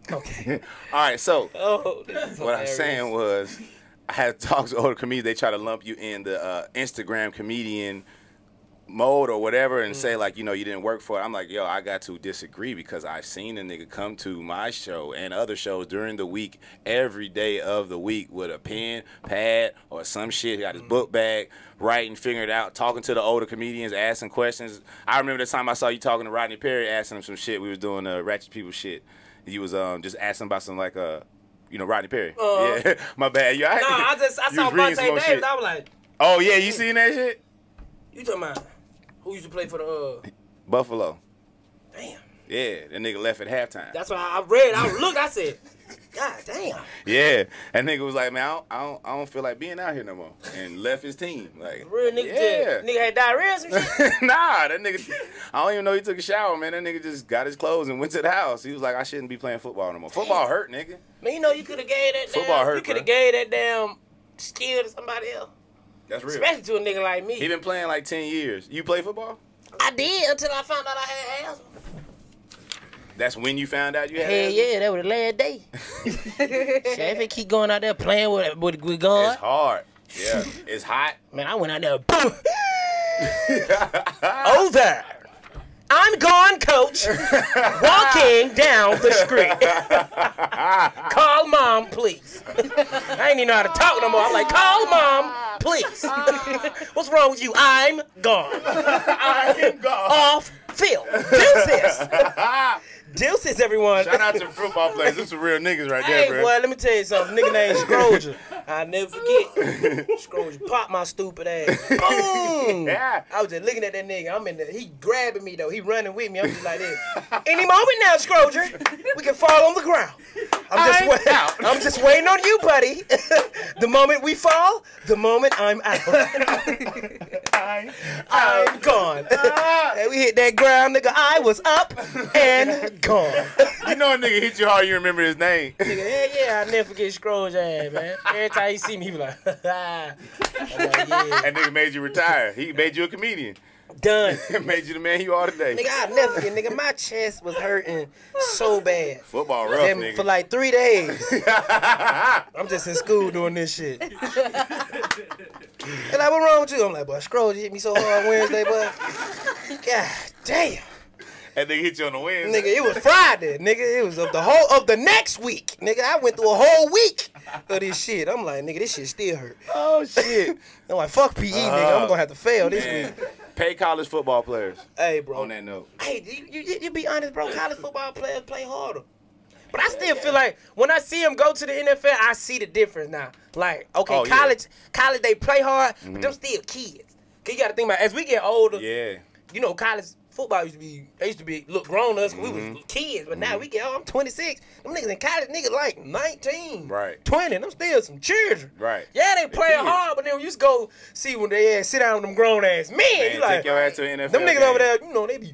Okay. All right, so Oh, this is what I was hilarious. saying was, I had talked to older comedians. They try to lump you in the uh, Instagram comedian mode or whatever and mm. say, like, you know, you didn't work for it. I'm like, yo, I got to disagree because I've seen a nigga come to my show and other shows during the week, every day of the week with a pen, pad, or some shit. He got his book bag, writing, figuring it out, talking to the older comedians, asking questions. I remember the time I saw you talking to Rodney Perry, asking him some shit. We was doing uh, Ratchet People shit. You was um just asking about some, like, uh, you know, Rodney Perry. Uh, yeah, my bad. You, No, I just I saw Vontae Davis. Shit. I was like, oh, yeah, you seen that shit? you talking about who used to play for the uh Buffalo. damn. Yeah, that nigga left at halftime. That's why I read. I looked. I said, God damn. Yeah, that nigga was like, man, I don't, I don't, I don't feel like being out here no more, and left his team. Like, Real nigga. yeah, Did. Nigga had diarrhea or some shit. nah, that nigga, I don't even know he took a shower, man. That nigga just got his clothes and went to the house. He was like, I shouldn't be playing football no more. Football hurt, nigga. Man, you know you could have gave that Football damn. hurt, you could have bro. gave that damn skill to somebody else, That's real. especially to a nigga like me. He been playing like ten years. You play football? I did until I found out I had asthma. That's when you found out you had Hell asthma? yeah, that was the last day. Shit, if it keep going out there playing with with, with It's God, hard. Yeah, it's hot. man, I went out there. Boom. Over. I'm gone, coach. Walking down the street. Call mom, please. I ain't even know how to talk no more. I'm like, call mom, please. What's wrong with you? I'm gone. I'm gone. Off field. Deuces. Deuces, everyone. Shout out to football players. This some real niggas right Hey, there, bro. boy, let me tell you something. Nigga named Scroger. I'll never forget. Scroger popped my stupid ass. Boom! Yeah. I was just looking at that nigga. I'm in the, he grabbing me, though. He running with me. I'm just like this. Any moment now, Scroger, we can fall on the ground. I'm just, I'm wait- out. I'm just waiting on you, buddy. The moment we fall, the moment I'm out. I'm, I'm gone. And we hit that ground, nigga. I was up and gone. You know a nigga hit you hard, you remember his name. Nigga, yeah, yeah, I'll never forget Scrooge ass, man. Every time he see me, he be like, I'm like, yeah. That nigga made you retire. He made you a comedian. Done. Made you the man you are today. Nigga, I'll never forget, nigga, my chest was hurting so bad. Football rough, Then nigga. for like three days. I'm just in school doing this shit. And like, what wrong with you? I'm like, boy, Scrooge hit me so hard Wednesday, boy. God damn. That nigga hit you on the wind. Nigga, it was Friday, nigga. It was of the whole of the next week. Nigga, I went through a whole week of this shit. I'm like, nigga, this shit still hurt. Oh, shit. I'm like, fuck P E, nigga. I'm gonna have to fail this Man. week. Pay college football players. Hey, bro. On that note. Hey, you, you, you be honest, bro. College football players play harder. But I still feel like when I see them go to the N F L, I see the difference now. Like, okay, Oh, yeah. college, college they play hard, but them still kids. Cause you got to think about as we get older. Yeah. You know, college football used to be, they used to be look grown to us. 'Cause Mm-hmm. we was kids, but now we get. Oh, I'm twenty-six. Them niggas in college, niggas like nineteen, Right. twenty. Them still some children. Right. Yeah, they play kids. hard, but then when you just go see when they ass sit down with them grown ass men, Man, you like take your ass to the N F L them niggas game. over there. You know they be.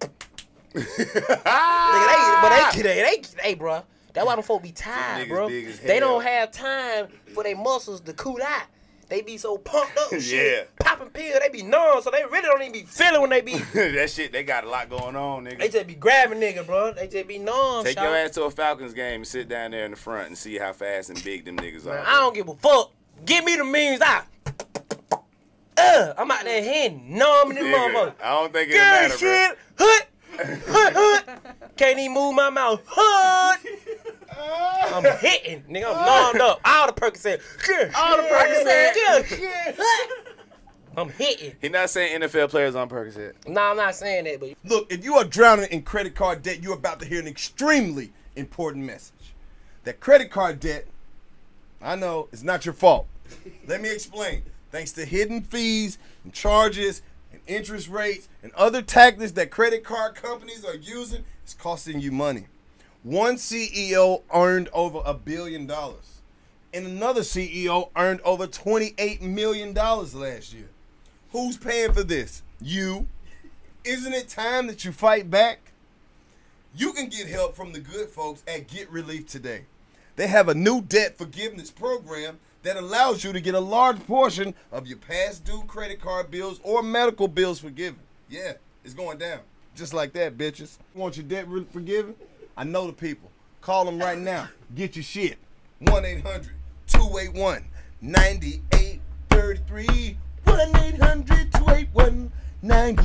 Nigga, Ah! they, but they, they, they, hey, bro. That's why them folk be tired, niggas bro. big as They don't hell. have time for their muscles to cool out. They be so pumped up, and Yeah. shit. Popping pills, they be numb, so they really don't even be feeling when they be. That shit, they got a lot going on, They nigga. just be grabbing nigga, bro. They just be numb. Take shawty. your ass to a Falcons game and sit down there in the front and see how fast and big them niggas are. Man, I don't give a fuck. Give me the means out. Uh, I'm out there hitting, numbing them Nigga, motherfuckers. I don't think it'll Good matter, bro. shit. Hood. Hood, hood. Can't even move my mouth. Hood. I'm hitting, nigga. I'm numbed up. All the Percocet. All the Percocet. Yeah. I'm hitting. He not saying N F L players on Percocet. No, I'm not saying that, but Look, if you are drowning in credit card debt, you're about to hear an extremely important message. That credit card debt, I know, it's not your fault. Let me explain. Thanks to hidden fees and charges and interest rates and other tactics that credit card companies are using, it's costing you money. One C E O earned over a billion dollars, and another C E O earned over twenty-eight million dollars last year. Who's paying for this? You. Isn't it time that you fight back? You can get help from the good folks at Get Relief today. They have a new debt forgiveness program that allows you to get a large portion of your past due credit card bills or medical bills forgiven. Yeah, it's going down. Just like that, bitches. Want your debt re- forgiven? I know the people. Call them right now. Get your shit. one eight hundred two eight one nine eight three three. one eight hundred two eight one nine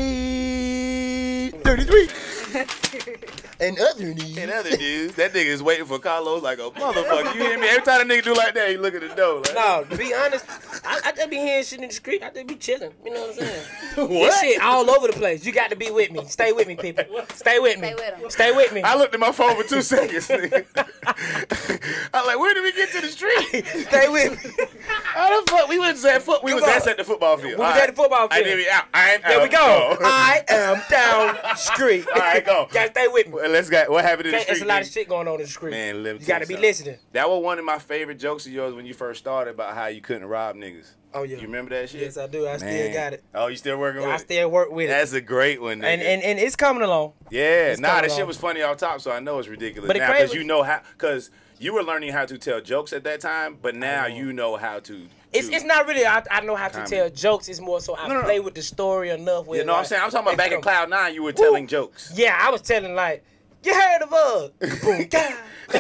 eight three three. And other news. And other news, that nigga is waiting for Carlos like a motherfucker. You hear me? Every time a nigga do like that, he look at the door. Like, No, to be honest, I, I just be hearing shit in the street. I just be chilling. You know what I'm saying? What? This shit all over the place. You got to be with me. Stay with me, people. Stay with me. Stay with 'em. Stay with me. I looked at my phone for two seconds. Nigga. I'm like, where did we get to the street? Stay with me. How the fuck? We was at foot. We Come was on. at at the football field. We was at the football I field. did. I, I am There we out. go. Oh. I am down street. All right, go. Gotta stay with me. Well, let's go. What happened in the Okay, street? There's a lot of nigga? shit going on in the street. Man, let me you tell gotta be something. listening. That was one of my favorite jokes of yours when you first started about how you couldn't rob niggas. Oh yeah. You remember that shit? Yes, I do. I still Man. got it. Oh, you still working I with it? still work with That's it. a great one, nigga. And, and and it's coming along. yeah, it's nah, coming that shit on. was funny off top, so I know it's ridiculous But it now because crazy- you know how, because you were learning how to tell jokes at that time, but now know. you know how to. It's to- it's not really I, I know how to Comedy. tell jokes. It's more so I No, no, no. play with the story enough. Where You know what I'm like, saying? I'm talking about it's back in come- Cloud Nine, you were telling jokes. Yeah, I was telling like, you heard of a boom guy.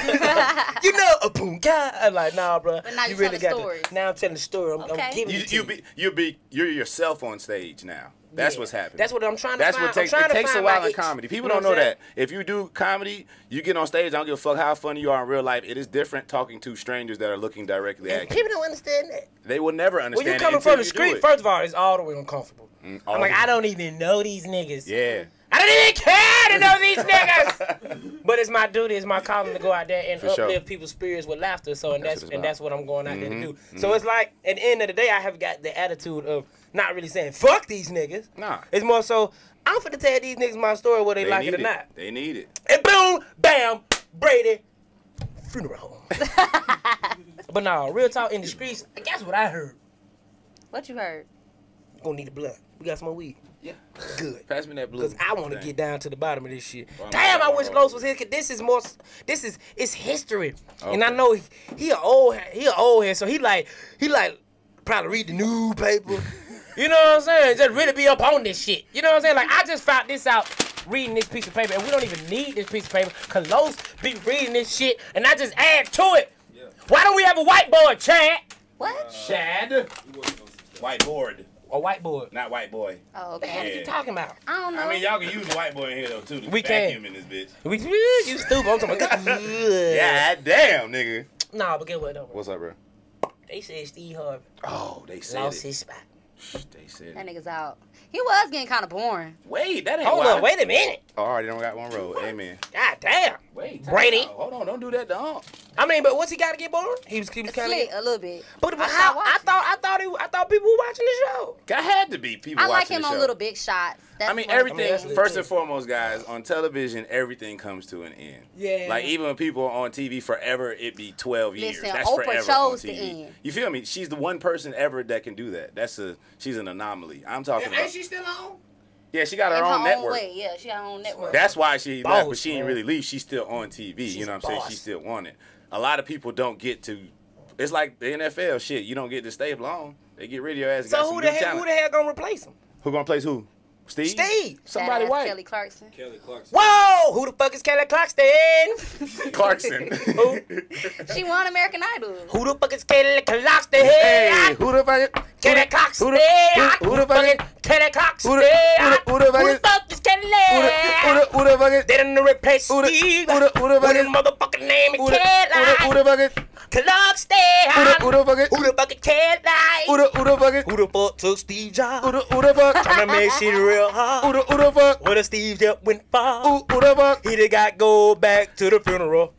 You know a boom guy. I'm like, nah, bro. But now you you really telling got stories. to. Now I'm telling the story. I'm, Okay. I'm giving You it to you you. be you be you're yourself on stage now. That's Yeah. what's happening. That's what I'm trying to That's find. what takes I'm trying it to takes a find while my in itch. comedy. People You know don't know what I'm that. If you do comedy, you get on stage. I don't give a fuck how funny you are in real life. It is different talking to strangers that are looking directly And at you. people don't understand that. They will never When understand you it coming until from the you do street, it. first of all, it's all the way uncomfortable. all I'm like, the- I don't even know these niggas. Yeah. I don't even care to know these niggas. But it's my duty, it's my calling to go out there and For sure. uplift people's spirits with laughter. So and That's that's, what it's and about. that's what I'm going out there to do. Mhm, So it's like at the end of the day, I have got the attitude of not really saying fuck these niggas. Nah. It's more so I'm finna tell these niggas my story whether they, They like need it or not. They need it. And boom, bam, Brady, funeral home. But nah, real talk in the streets. Guess what I heard? What you heard? Gonna need a blunt. We got some more weed. Yeah. Good. Pass me that blue. Cause I want to thing. get down to the bottom of this shit. Well, I'm Damn, not I wish gonna Los roll was here. 'Cause this is more. This is it's history, Okay. and I know he, he a old he a old head, so he like he like probably read the newspaper. You know what I'm saying? Just really be up on this shit. You know what I'm saying? Like I just found this out reading this piece of paper, and we don't even need this piece of paper. Cause Los be reading this shit, and I just add to it. Why don't we have a whiteboard, Chad? What? Shad. Whiteboard, A whiteboard. not white boy. Oh, What okay. are you talking about? I don't know. I mean, y'all can use the white boy in here though too. To We can. vacuum in this bitch. We, you stupid. I'm talking about. Yeah, damn, nigga. Nah, but get what though? What's up, bro? They said Steve Harvey Oh, they said lost it. his spot. Shh, They said that it. nigga's out. He was getting kind of boring. Wait, that ain't Hold wild. on, wait a minute. Oh, I already don't got one road. Amen. God damn. Wait, Brady. time out. Hold on, don't do that to Hump. I mean, but what's he got to get born? He was, he was kind Slick of. a little bit. But, but I how? stopped I watching. thought I thought he, I thought people were watching the show. I had to be people I like watching him the on show. Little Big Shots. That's I mean, one- everything. that's lit, first too. and foremost, guys, on television, everything comes to an end. Yeah. Like even when people are on T V forever, it be twelve years. Listen, That's Oprah forever chose on to T V. end. You feel me? She's the one person ever that can do that. That's a she's an anomaly. I'm talking about. still on? Yeah, she got her in own her network. own way. Yeah, she got her own network. That's why she Boss, left, but she didn't man. really leave. She's still on T V. She's you know what I'm a saying? boss. She still on it. A lot of people don't get to. It's like the N F L shit. You don't get to stay long. They get rid of your ass. got So some who new the hell? talent. Who the hell gonna replace him? Who gonna place who? Steve. Steve. Somebody Badass white. Kelly Clarkson. Kelly Clarkson. Whoa! Who the fuck is Kelly Clarkson? Clarkson. Who? She won American Idol. Who the fuck is Kelly Clarkson? Hey, who the fuck? Kelly Clarkson. Who the who, who the fuck? fuck is Kelly Clarkson? Who the who the who the Who fuck? the fuck is Kelly? Who the who the who the fuck? They done replace Who the- Steve. who the- who the fuck With is- his motherfucking name Who is the who the who Kelly the fuck? Clarkson. Who the who the fuck? Who the fuck is Kelly? Who the who the fuck? Who the fuck took Steve Jobs? Who the who the fuck? Tryna make shit real Who hard. the who the fuck? Where the Steve Jobs went far. Who who the fuck? He done got go back to the funeral.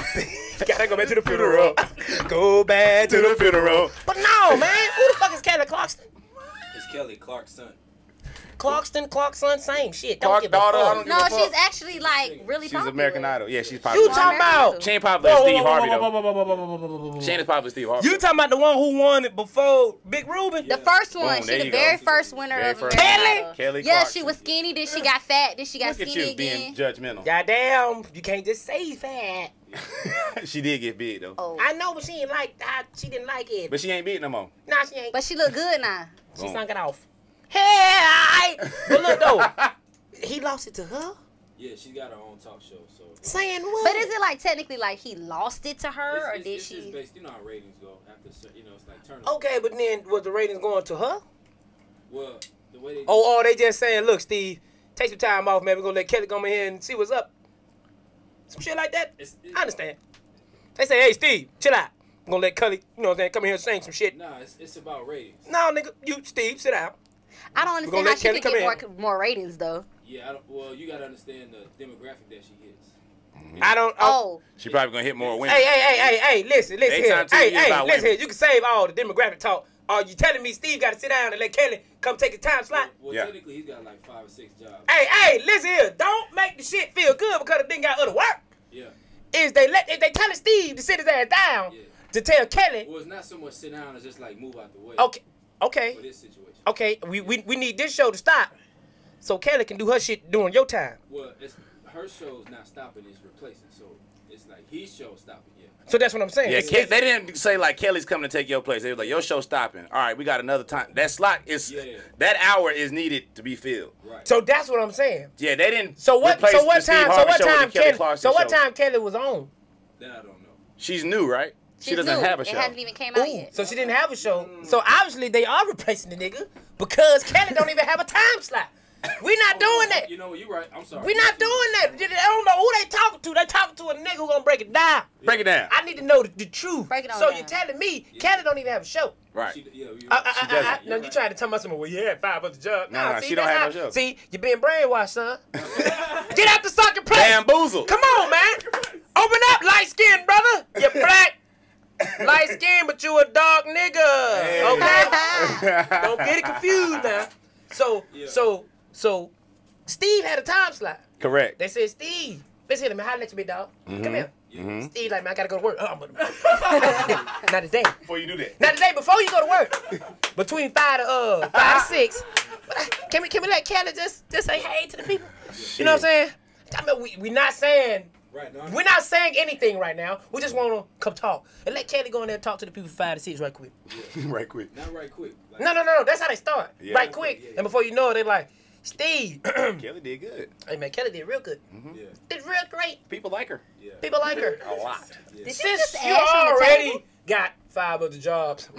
Gotta go back to the funeral. Go back to the funeral. But no, man. Who the fuck is Kelly Clarkson? It's Kelly Clark's son. Clarkson, Clarkson, same shit. Don't Clark give a daughter, I fuck. don't No, give a fuck. she's actually like really She's popular. American Idol. Yeah, she's You popular. talking about? She ain't popular as Steve Harvey though. though. She ain't as popular as Steve Harvey. You talking about the one who won it before Big Ruben? The first one, Boom, she there the you very go. first winner Very of first American Kelly? Idol. Kelly Yeah, Clarkson. she was skinny, then she got fat, then she got Look at skinny you again. being judgmental. Goddamn, you can't just say fat. She did get big though, Oh, I know, but she ain't like that. She didn't like it. but she ain't big no more. Nah, she ain't. but she look good now. She Boom. sunk it off. Hey, but look though, he lost it to her. Yeah, she got her own talk show. So. Saying what? But is it like technically like he lost it to her, It's, or it's, did it's she? just based, you know how ratings go after, cer- you know, it's like turn. Okay, but then was the ratings going to her? Well, the way they. Oh, or they just saying, look, Steve, take some time off, man. We're gonna let Kelly come in here and see what's up. Some shit like that. It's, it's, I understand. They say, hey, Steve, chill out. I'm gonna let Kelly, you know what I'm saying, come in here and sing some shit. Nah, it's, it's about ratings. No, nigga, you, Steve, sit down. I don't We're gonna understand how let she Kelly could come get in. more more ratings though. Yeah, I don't, well, you gotta understand the demographic that she hits. I don't. Oh. Oh, She probably gonna hit more women. Hey, hey, hey, hey, hey, listen, listen here. Daytime T V Hey, is hey, about listen women. here. You can save all the demographic talk. Are you telling me Steve got to sit down and let Kelly come take his time slot? Well, Yeah. technically, he's got like five or six jobs. Hey, hey, listen here. Don't make the shit feel good because it didn't got other work. Yeah. Is they let they telling Steve to sit his ass down Yeah. to tell Kelly. Well, it's not so much sit down as just like move out the way. Okay, okay, For this situation. okay. We, we we need this show to stop so Kelly can do her shit during your time. Well, it's her show's not stopping; it's replacing. So it's like his show stopping. Yeah. So that's what I'm saying. Yeah, It's- Ke- it's- they didn't say like Kelly's coming to take your place. They were like, your show's stopping. All right, we got another time. That slot is Yeah, yeah. that hour is needed to be filled. Right. so that's what I'm saying. Yeah, they didn't. So what? replace So what the Steve time? So Harvey what show with time the Kelly Kelly? Clarkson So what show. time Kelly was on? that I don't know. She's new, right? She she's doesn't new. have a It show. hasn't even came out Ooh, yet. so she didn't have a show. So obviously they are replacing the nigga because Kelly don't even have a time slot. We not doing that. You know, you're right. I'm sorry. We not doing that. They don't know who they talking to. They talking to a nigga who gonna break it down. Break it down. I need to know the, the truth. Break it on so down. you're telling me Kelly don't even have a show. Right. She, yeah, you're I, right. I, She I, doesn't. I, I, no, You're you right. trying to tell me something? Well, you had five other jobs. No, no, see, she don't that's have not- no show. See, you being brainwashed, son. Get out the sucking place. Bamboozle. Come on, man. Open up, light skin, brother. You're black. Light skin, but you a dark nigga. Okay? Don't get it confused now. So, Yeah. so, so, Steve had a time slot. Correct. They said, Steve, listen here, man. Holla at you, big dog. Come here. Mm-hmm. Steve, like, man, I gotta go to work. Oh, I'm gonna... Not today. Before you do that. Not today. Before you go to work, between five to uh five to six, can we can we let Kelly just just say hey to the people? You know what I'm saying? I mean, we we not saying. Right. No, We're not saying anything right now. We just want to come talk and let Kelly go in there and talk to the people five to six right quick. right quick. Not right quick. Like, No, no, no, no. That's how they start. Yeah. Right quick. Yeah, yeah. And before you know it, they're like, Steve. Kelly did good. Hey, man, Kelly did real good. Yeah. Did real great. People like her. Yeah. People like her. A lot. Yeah. Did she Since just you ash on the already table? got five other jobs,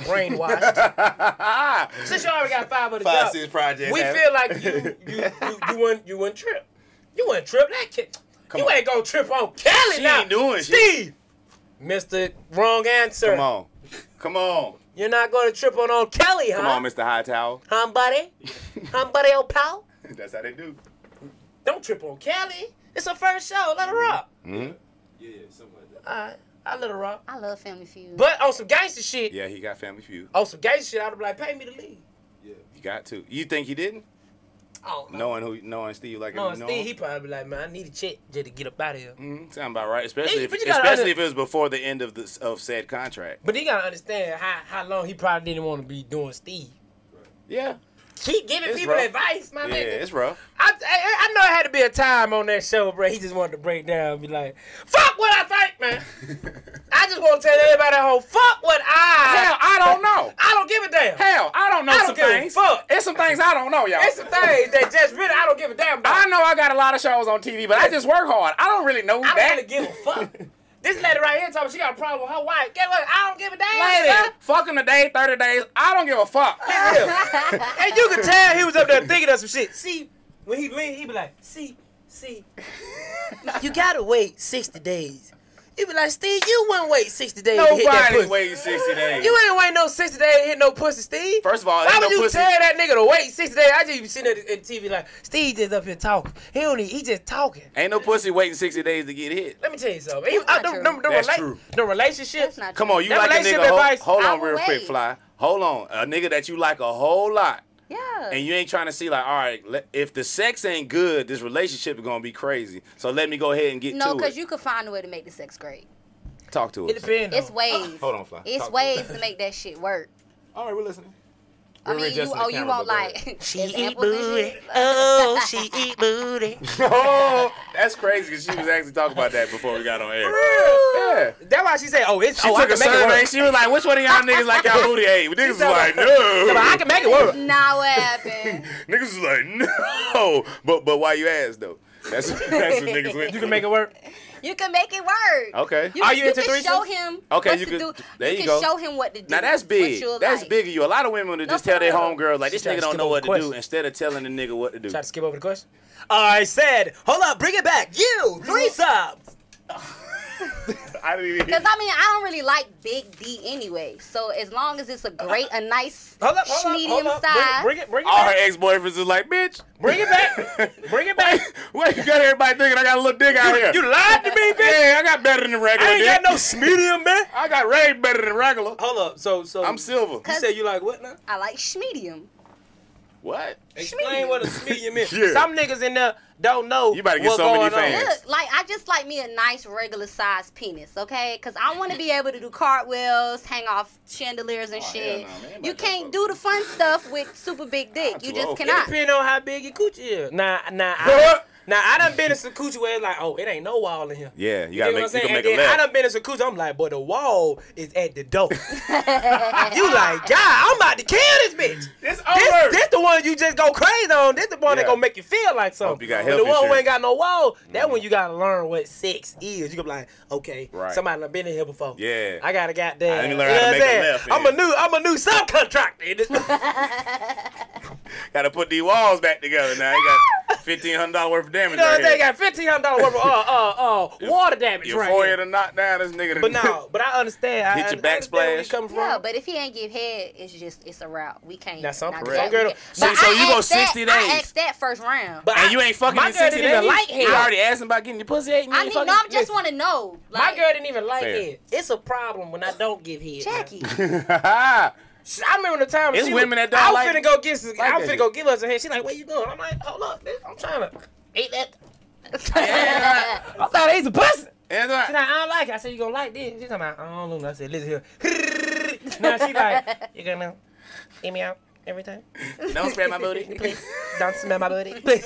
brainwashed. Since you already got five other Five, jobs, six projects. we have- feel like you you you, you wouldn't you wouldn't trip. You wouldn't trip that kid. Come You on. ain't gonna trip on Kelly She now. ain't doing shit. Steve, Mister Wrong Answer. Come on. Come on. You're not gonna trip on old Kelly, huh? Come on, Mister Hightower. Huh, buddy? Huh, buddy, old pal? That's how they do. Don't trip on Kelly. It's her first show. Let her rock. Mm-hmm. Yeah, yeah, something like that. All right, I let her rock. I love Family Feud. But on some gangster shit, Yeah, he got Family Feud. on some gangster shit, I'd be like, pay me to leave. Yeah. You got to. You think he didn't? I don't know. Knowing who, knowing Steve like No, him, you know Steve, him? he probably be like, man, I need a check just to get up out of here. Mm, sound about right. Especially Hey, if, but you gotta especially under- if it was before the end of the of said contract. But he gotta understand how, how long he probably didn't want to be doing Steve. Yeah. Keep giving It's people rough. advice, my Yeah, nigga. it's rough. I, I I know it had to be a time on that show, bro. He just wanted to break down and be like, fuck what I think, man. I just want to tell everybody at home, fuck what Hell, I... I don't know. I don't give a damn. Hell, I don't know I don't some give a things. fuck. It's some things I don't know, y'all. It's some things that just really I don't give a damn about. I know I got a lot of shows on T V, but I just work hard. I don't really know I don't that. really give a fuck. This lady right here talking she got a problem with her wife. Guess what? I don't give a damn. Lady, son. fucking a day, thirty days. I don't give a fuck. And you could tell he was up there thinking of some shit. See, when he went, he be like, see, see, you gotta wait sixty days. You be like, Steve, you wouldn't wait sixty days to hit that Nobody's pussy. waiting sixty days. You ain't wait no sixty days to hit no pussy, Steve. First of all, why ain't would no you pussy. tell that nigga to wait sixty days? I just be sitting at the, at the T V like, Steve just up here talking. He don't need, he just talking. Ain't no pussy waiting sixty days to get hit. Let me tell you something. He, That's I, not the, true. the, the, That's rela- true. the relationship. That's not Come true. on, you That like a relationship nigga. Hold, advice, hold I on, will real quick, wait. fly. Hold on, a nigga that you like a whole lot, Yeah. and you ain't trying to see like, all right, let, if the sex ain't good, this relationship is gonna be crazy. So let me go ahead and get No, to because it. you could find a way to make the sex great. Talk to It us. depends. It's though. ways. Hold on, fly. It's Talk to ways us. to make that shit work. All right, we're listening. I We're mean, you, adjusting the oh, you camera, want but go like She eat examples and booty. shit? Oh, she eat booty. Oh, that's crazy because she was actually talking about that before we got on air. Yeah. That's why she said, "Oh, it's She oh, I took a can make it survey. work." She was like, which one of y'all niggas like y'all booty ate? Niggas was said, like, Yeah, but I no. can make it work. Nah, what happened? Niggas was like, no. But but why you asked though? That's that's what niggas went. You can make it work. You can make it work. Okay. You, Are you you into can show threesomes? him Okay, what you to could- do. there you can go. show him what to do. Now that's what big. you'll That's like. big of you. A lot of women would just No, tell their for real. homegirls like, this She tried nigga to don't skip know over what the to do question. instead of telling the nigga what to do. Try to skip over the question. I said, hold up, bring it back. You, three subs. I didn't even Because I mean, I don't really like big D anyway. So as long as it's a great, a nice, Hold up, hold up, medium hold up. size. Bring, bring it, bring it All her back. ex-boyfriends is like, bitch. Bring it back. Bring it back. Wait, you got everybody thinking I got a little dick out here. You lied to me, bitch. Yeah, I got better than the regular I ain't dick. got no medium, man. I got way better than regular. Hold up. So, so I'm silver. you said you like what now? I like schmedium. What? Explain what a medium is. Yeah. Some niggas in there don't know. You better get what's so many going on. fans. Look, like I just like me a nice regular size penis, okay? Because I want to be able to do cartwheels, hang off chandeliers and Oh, shit. hell no, man. You Like can't that, do the fun stuff with super big dick. I'm You too just old. cannot. Depending on how big your coochie is. Nah, nah. I, What? now I done been in some coochie where it's like, oh, it ain't no wall in here. Yeah, you You gotta know make, what you I'm can saying? make And a then I left. done been in some coochie. I'm like, boy, the wall is at the door. You like, God, I'm about to kill this bitch. It's This, over. this the one you just go crazy on. This the one that Yeah. gonna make you feel like something. Hope you got But health the one who insurance. ain't got no wall, that one you gotta learn what sex is. You gonna be like, okay, Right. somebody done been in here before. Yeah. I gotta goddamn. Let me learn you know how to what make I'm a saying? left, I'm yeah. a new, I'm a new subcontractor. in this- Gotta put these walls back together now. You got fifteen hundred dollars worth of damage You know what I'm right saying? here. Got fifteen hundred dollars worth of uh, uh, uh, water damage Your right forehead here. to knock down this nigga. But no, but I understand. I, Hit your I understand where you backsplash. coming from. Yeah, but if he ain't give head, it's just it's a route. We can't. That's some- not correct. that. Some girl- We can't. So- But so I you go asked that- sixty days. I asked that first round. But And I- you ain't fucking my in girl sixty didn't even days? like head. You already asking about getting your pussy ate? and you I ain't need, no, fucking- I just Listen. want to know. My Like, girl didn't even like Fair. head. It's a problem when I don't give head. now. Jackie. I remember the time It's she women was, that don't I was like- finna go get some, like I was that finna go give us a head. She like, where you going? I'm like, hold up, bitch. I'm trying to eat that. Yeah. I thought I ate some pussy. That's She right. like, I don't like it. I said, you gonna like this? She talking about, I don't know. I said, listen here. Now she like, you gonna eat me out every time? Don't spread my booty. Please. Don't smell my booty. Please.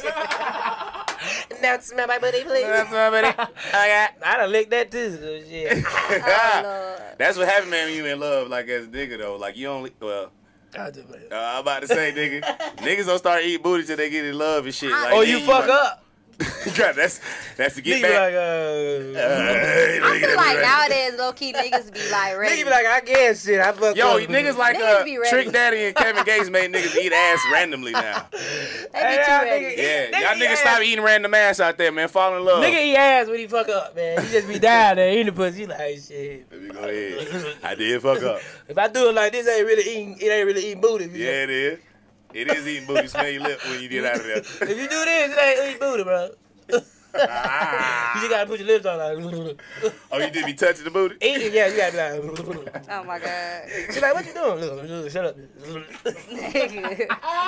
Don't smell my booty, please. That's my booty. Okay. I done licked that too. So shit. Oh, Lord. That's what happens, man, when you in love, like as a nigga though. Like you only well, I just play. uh, I'm about to say, nigga, niggas don't start eating booty till they get in love and shit. Like, Or then you fuck like- up. God, that's that's to get Nigga be back. like, uh, Hey, I look at feel that like right. nowadays low key niggas be like ready. nigga be like, I guess shit. I fuck Yo, up. niggas like Niggas uh, be ready. Trick Daddy and Kevin Gates made niggas eat ass randomly now. they be Hey, too y'all ready. niggas- Yeah, Nigga y'all eat niggas ass. stop eating random ass out there, man. Fall in love. Nigga eat ass when he fuck up, man. He just be down there eating the pussy. He like, shit. Let me go ahead. I did fuck up. If I do it like this, ain't really eating. It ain't really eating booty. If you- Yeah, it is. It is eating booty. Smell your lip when you get out of there. If you do this, it ain't eating booty, bro. You just gotta put your lips on like. Oh, you did be touching the booty? Eat it, yeah. You gotta be like. Oh my god. She's like, what you doing? Look, look, shut up. Nigga.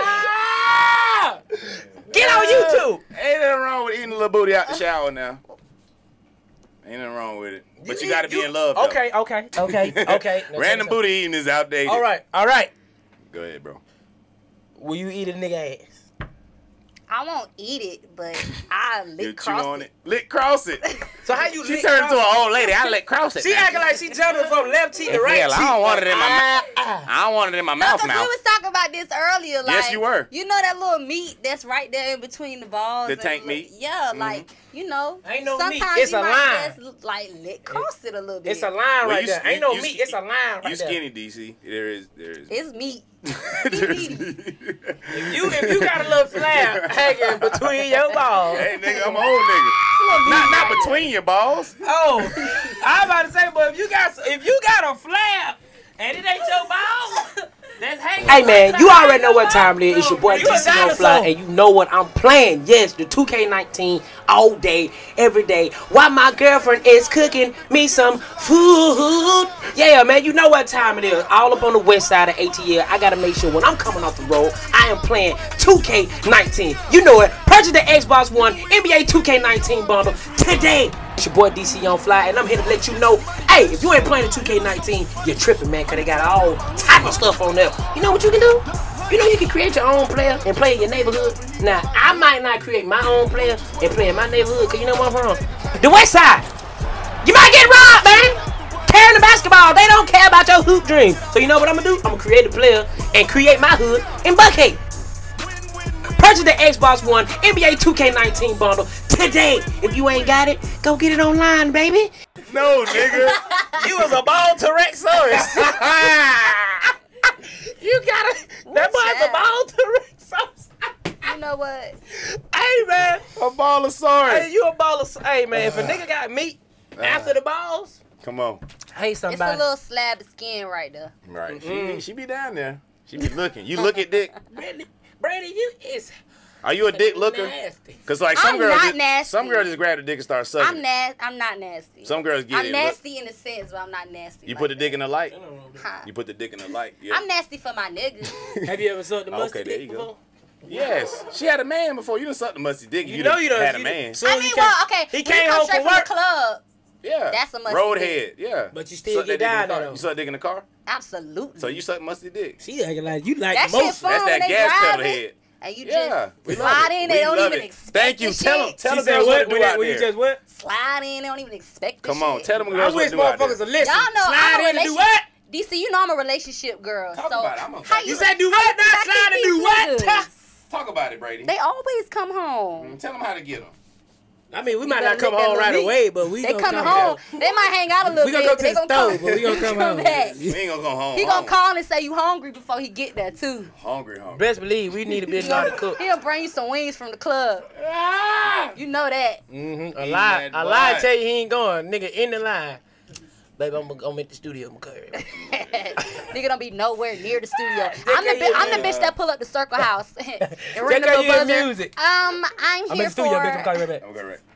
Ah! Get on YouTube. Ain't nothing wrong with eating a little booty out the shower now. Ain't nothing wrong with it. But you gotta be in love, though. Okay, okay, okay, okay. Now Random tell me booty eating is outdated. something. All right, all right. Go ahead, bro. Will you eat a nigga ass? I won't eat it, but I You lick chew cross on it. it. Lick cross it. So how you She lick turned into cross- an old lady. I let cross it. She now. acting like she jumping from left cheek to right Hell, cheek. I don't want it in my Ah, mouth. ah. I don't want it in my No, mouth because now. we was talking about this earlier. Like, Yes, you were. You know that little meat that's right there in between the balls? The and tank the- meat? Yeah, Mhm. like, you know. Ain't no meat. sometimes It's you a might line. just, like, lick cross it a little bit. It's a line Well, right you- there. you- Ain't no you- meat. It's a line right You there. skinny, D C. There is, there is. It's meat. There's- meaty. You if you got a little flap hanging between your balls. Hey, nigga, I'm an old nigga. Not, not between your balls. Oh, I'm about to say, but if you got if you got a flap and it ain't your balls, that's hanging. Hey man, you already know what time it is. It's your boy You T a C on dinosaur. Fly, and you know what I'm playing. Yes, the two K nineteen all day, every day. While my girlfriend is cooking me some food. Yeah, man, you know what time it is. All up on the west side of A T L. I gotta make sure when I'm coming off the road, I am playing two K nineteen. You know it. Purchase the Xbox One N B A two K nineteen bundle today. It's your boy D C on Fly, and I'm here to let you know, hey, if you ain't playing the two K nineteen, you're tripping, man, because they got all type of stuff on there. You know what you can do? You know you can create your own player and play in your neighborhood. Now, I might not create my own player and play in my neighborhood, because you know where I'm from? The West Side. You might get robbed, man. Carrying the basketball, they don't care about your hoop dream. So you know what I'm going to do? I'm going to create a player and create my hood in Buckhead. Purchase the Xbox One N B A two K nineteen bundle today. If you ain't got it, go get it online, baby. No, nigga. You was a ball Tyrannosaurus. You got it. That boy's a ball Tyrannosaurus. You know what? Hey, man. A ballosaurus. Hey, you a ball of... Hey, man, if a nigga got meat after the balls, Come on. hey, It's somebody. a little slab of skin right there. Right. She, she be down there. She be looking. You look at dick. Brady, Brady, you is Are you a dick looker? nasty. Cause like some I'm girls, not just, nasty. some girls just grab the dick and start sucking. I'm it. nasty. I'm not nasty. Some girls get I'm it. nasty in a sense, but I'm not nasty. You like put the that. dick in the light. Huh. You put the dick in the light. Yeah. I'm nasty for my niggas. Have you ever sucked the Okay, mustard there dick you go. before? Yes. She had a man before. You done sucked the musty dick. You You, know done you done had a you- man. soon I as mean, he well, came- okay. He when came you come home straight from from work. the club. Yeah. That's a musty Road dick. head. Yeah. But you still Suck get that dick in down the car. though. You suck dick in the car. Absolutely. So you suck musty dick. She acting like you like That the shit most. fun That's when that they gas pedal driving, head. and you Yeah. just We love slide it. in. We They don't love even it. expect Thank you. the Tell them. shit. Tell She them said girls what what? to do When, out when you there. just what? Slide in. They don't even expect the Come shit. on. Tell them I girls what wish to do out motherfuckers there. would listen. Y'all know Slide I'm a in and do relationship. what? D C, you know I'm a relationship girl. Talk so about it. I'm gonna how talk you, You said do what? how you Not got slide and these do what? niggas? Talk about it, Brady. They always come home. Tell them how to get them. I mean, we might better not come lick that home right little meat. away, but we They gonna coming come home. They might hang out a little We gonna bit. go but to they the gonna stove, but we gonna come home. back. We ain't gonna go home. He gonna home. call and say you hungry before he get there too. Hungry, hungry. Best believe we need to be able to cook. He'll bring you some wings from the club. You know that. Mm-hmm. A Eating lie, that a lie. butt. Tell you he ain't going, nigga. In the line, baby. I'm gonna I'm at the studio. I'm gonna cut it. Nigga don't be nowhere near the studio. I'm the, J K, bi- I'm the yeah. bitch that pull up the Circle House and ring J the K, little you in buzzer. music. Um, I'm I'm here at the studio, for. bitch. I'm calling you right back. Okay, right.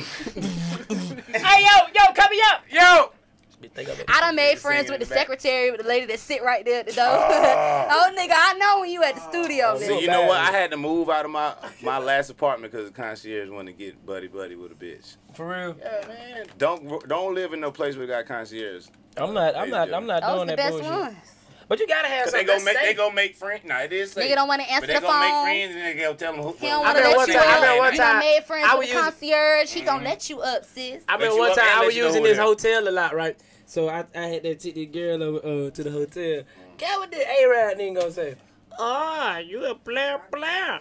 Hey, yo, yo, come here up, yo. I done made Singing friends in with the the back. secretary, with the lady that sit right there at the door. Oh, nigga, I know when you at the studio. See, nigga. you know what? I had to move out of my my last apartment because the concierge wanted to get buddy buddy with a bitch. For real. Yeah, man. Don't don't live in no place where got concierge. I'm not. I'm not. I'm not Those doing the that best bullshit. ones. But you gotta have Cause they something. gonna make safe. they gonna make friends. Nah, it is safe. Nigga don't want to answer But they the gonna phone. make friends and they gonna tell them who. He don't I want to remember let one you time- I up. remember one You done time made friends I with the was using- concierge. He gonna let you up, sis. I Let remember you one up time and I let was you know using who this there. hotel a lot, right? So I, I had to take this girl over uh, to the hotel. Guess what the A-Rod nigga gonna say? Ah, you a player, player.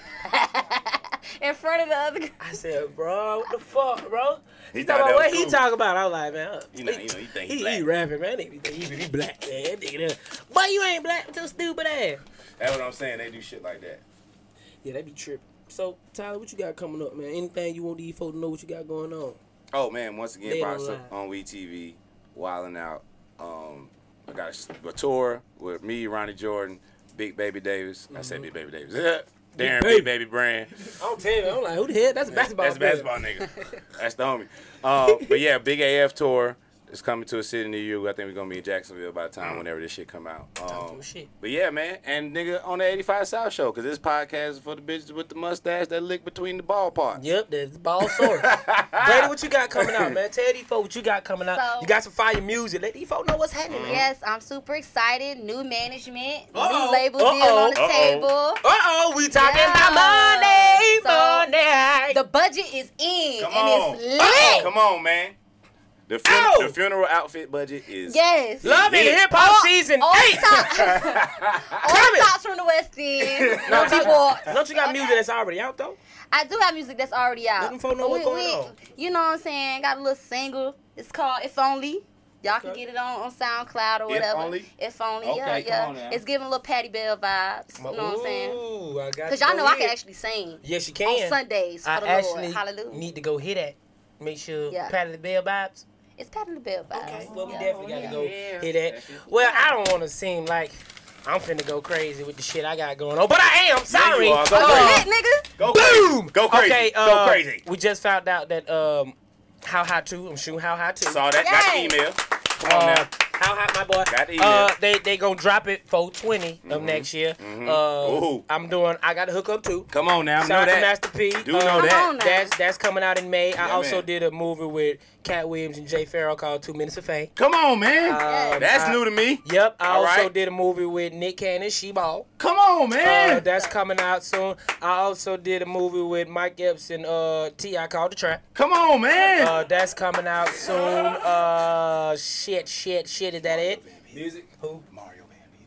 In front of the other guy. I said, bro, what the fuck, bro? He He thought talking that about what was he cool. talking about. I was like, man, uh, You know, you know, he think he he, black. he rapping, man. He think he, he black, man. That nigga there. But you ain't black with your stupid ass. That's what I'm saying. They do shit like that. Yeah, they be tripping. So, Tyler, what you got coming up, man? Anything you want these folks to know what you got going on? Oh man, once again, They Box don't Up lie. on We T V, wilding out. Um, I got a, a tour with me, Ronnie Jordan, Big Baby Davis. I said Big Baby Davis. Yeah. Darren Baby. Big Baby Brand. I don't tell you, I'm like, who the hell? That's a basketball That's a player. basketball nigga. That's the homie. Uh, but yeah, Big A F tour is coming to a city near you. I think we're gonna be in Jacksonville by the time whenever this shit come out. Um, Oh, shit. But yeah, man, and nigga on the eighty-five South show, cause this podcast is for the bitches with the mustache that lick between the ball parts. Yep, that's ball source. Brady, what you got coming out, man? Tell these folks what you got coming out. So- You got some fire music. Let these folks know what's happening, man. Yes, I'm super excited. New management, Uh-oh. new label Uh-oh. deal on the Uh-oh. table. Uh-oh, we talking Yeah. about money, So, money. The budget is in Come and on. it's lit. Uh-oh. Come on, man. The, fun- Ow. the funeral outfit budget is. Yes. Love in Lit. hip hop season All eight. top, all Coming. tops from the West End. No, No people. Don't you got music that's already out though? I do have music that's already out. Let them folk know But what's going on. You know what I'm saying? Got a little single. It's called If Only. Y'all can Okay. get it on, on SoundCloud or If whatever. Only? If Only. Okay, yeah, come yeah. on now. It's giving a little Patty Bell vibes. You know what I'm saying? Ooh, I got Because to y'all go know I hit. can actually sing. Yes, you On can. Sundays for I the actually Lord. Hallelujah. need to go hit that. Make sure Yeah. Patty the Bell vibes. It's Patty Bell vibes. Okay, well, we Yeah. definitely got to go Yeah. hit that. Well, I don't want to seem like I'm finna go crazy with the shit I got going on, but I am. Sorry. you are. Go Oh, crazy. lit, nigga. Go Boom! crazy. Go crazy. Okay, Go uh, crazy. We just found out that um, How High two. I'm shooting How High two. Saw that. Got the Yay. email. Come on Uh, now. How High, my boy. Got the email. Uh, they they gonna drop it four twenty of next year. Mhm. Uh, Ooh. I'm doing. I got to hook up too. Come on now. Shout Know out to that. Master P. Do Uh, know Come that. on now. That's that's coming out in May. I Yeah, also man. did a movie with Cat Williams and Jay Farrell called Two Minutes of Fame. Come on, man. Um, That's I- new to me. Yep. I All also right. did a movie with Nick Cannon, She Ball. Come on, Uh, man. that's coming out soon. I also did a movie with Mike Epps and uh, T I called The Trap. Come on, man. Uh, that's coming out soon. Uh, shit, shit, shit. Is that it? Music. Who? Mario Van Peebles.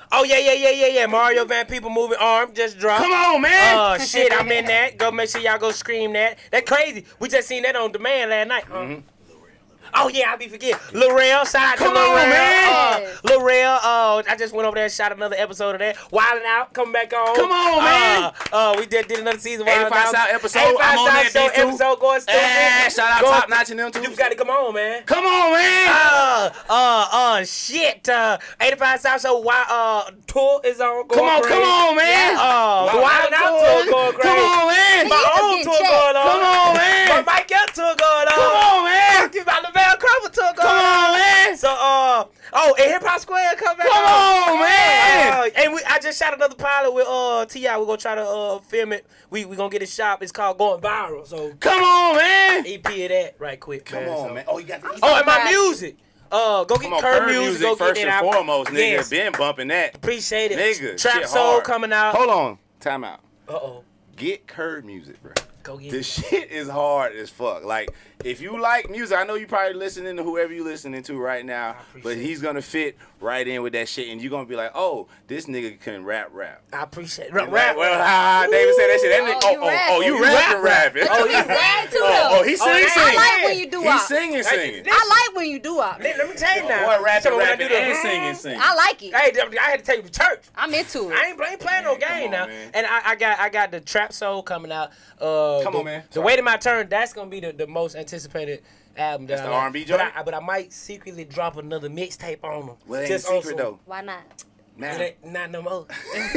Oh yeah, yeah, yeah, yeah, yeah. Mario Van People Moving Arm just dropped. Come on, man. Uh, shit, I'm in that. Go make sure y'all go stream that. That crazy. We just seen that on demand last night. Mm-hmm. Oh yeah, I be forgetting. L'Oreal, shout out Come to on, L'Oreal. man. Uh, L'Oreal, uh, I just went over there and shot another episode of that. Wildin' Out, coming back on. Come on, man. Uh, uh, we did, did another season. Wildin' eighty-five Out. South episode. eighty-five I'm on South that show bitch, too. episode going stupid. Eh, shout out Go- Top Notch and them too. You got to come on, man. Come on, man. Uh, uh, uh, shit. Uh, eighty-five South Show wi- uh, tour is on. Come on, crazy. come on, man. Uh, the Wild Out tour going crazy. Come on, man. My He own just tour get going on. Come on, man. My Mike Young tour going on. Come on, man. Fuck you, my LaVelle Crawford tour going Come on, man. So, uh, oh, and Hip Hop Square coming back Come on, man. Uh, and we, I just shot another pilot with uh T I. We're gonna try to uh film it. We we gonna get a shop. It's called Going Viral. So Come on, man. E P of that right quick. Come man. on, So- man. Oh, you got the Oh, and my music. Uh, go get Come on, Curb Curb music. music Go first get and that out. foremost, nigga. Yes. Been bumping that. Appreciate it. Nigga, Trap shit Soul hard. coming out. Hold on. Time out. Uh oh. Get Curb music, bro. Go get This it. shit is hard as fuck. Like, if you like music, I know you probably listening to whoever you listening to right now, appreciate but he's gonna fit right in with that shit, and you're gonna be like, oh, this nigga can rap, rap. I appreciate it. Rap, Rap, well, ha, David said that shit. That nigga, Oh, oh, you oh, rap. oh, you You rapping, rap, rapping. Oh, You you rap too, Oh, though. oh, he sing, Oh, sing. I like when you do He's up. singing, singing. I like when you do up. Let, let me tell you now. Boy, rapping, So when I rapping, do the- and singing, singing. I like it. Hey, I had to take you to church. I'm into I it. ain't, I ain't playing no Man, come game on, now. man. And I, I got I got the Trap Soul coming out. Uh, Come the, on, man. The Sorry. Way to My Turn, that's gonna be the, the most anticipated album. That's that the I like. R and B But joint? I, but I might secretly drop another mixtape on them. Well, it ain't Just on secret, some- though. Why not? Now. It ain't, not no more.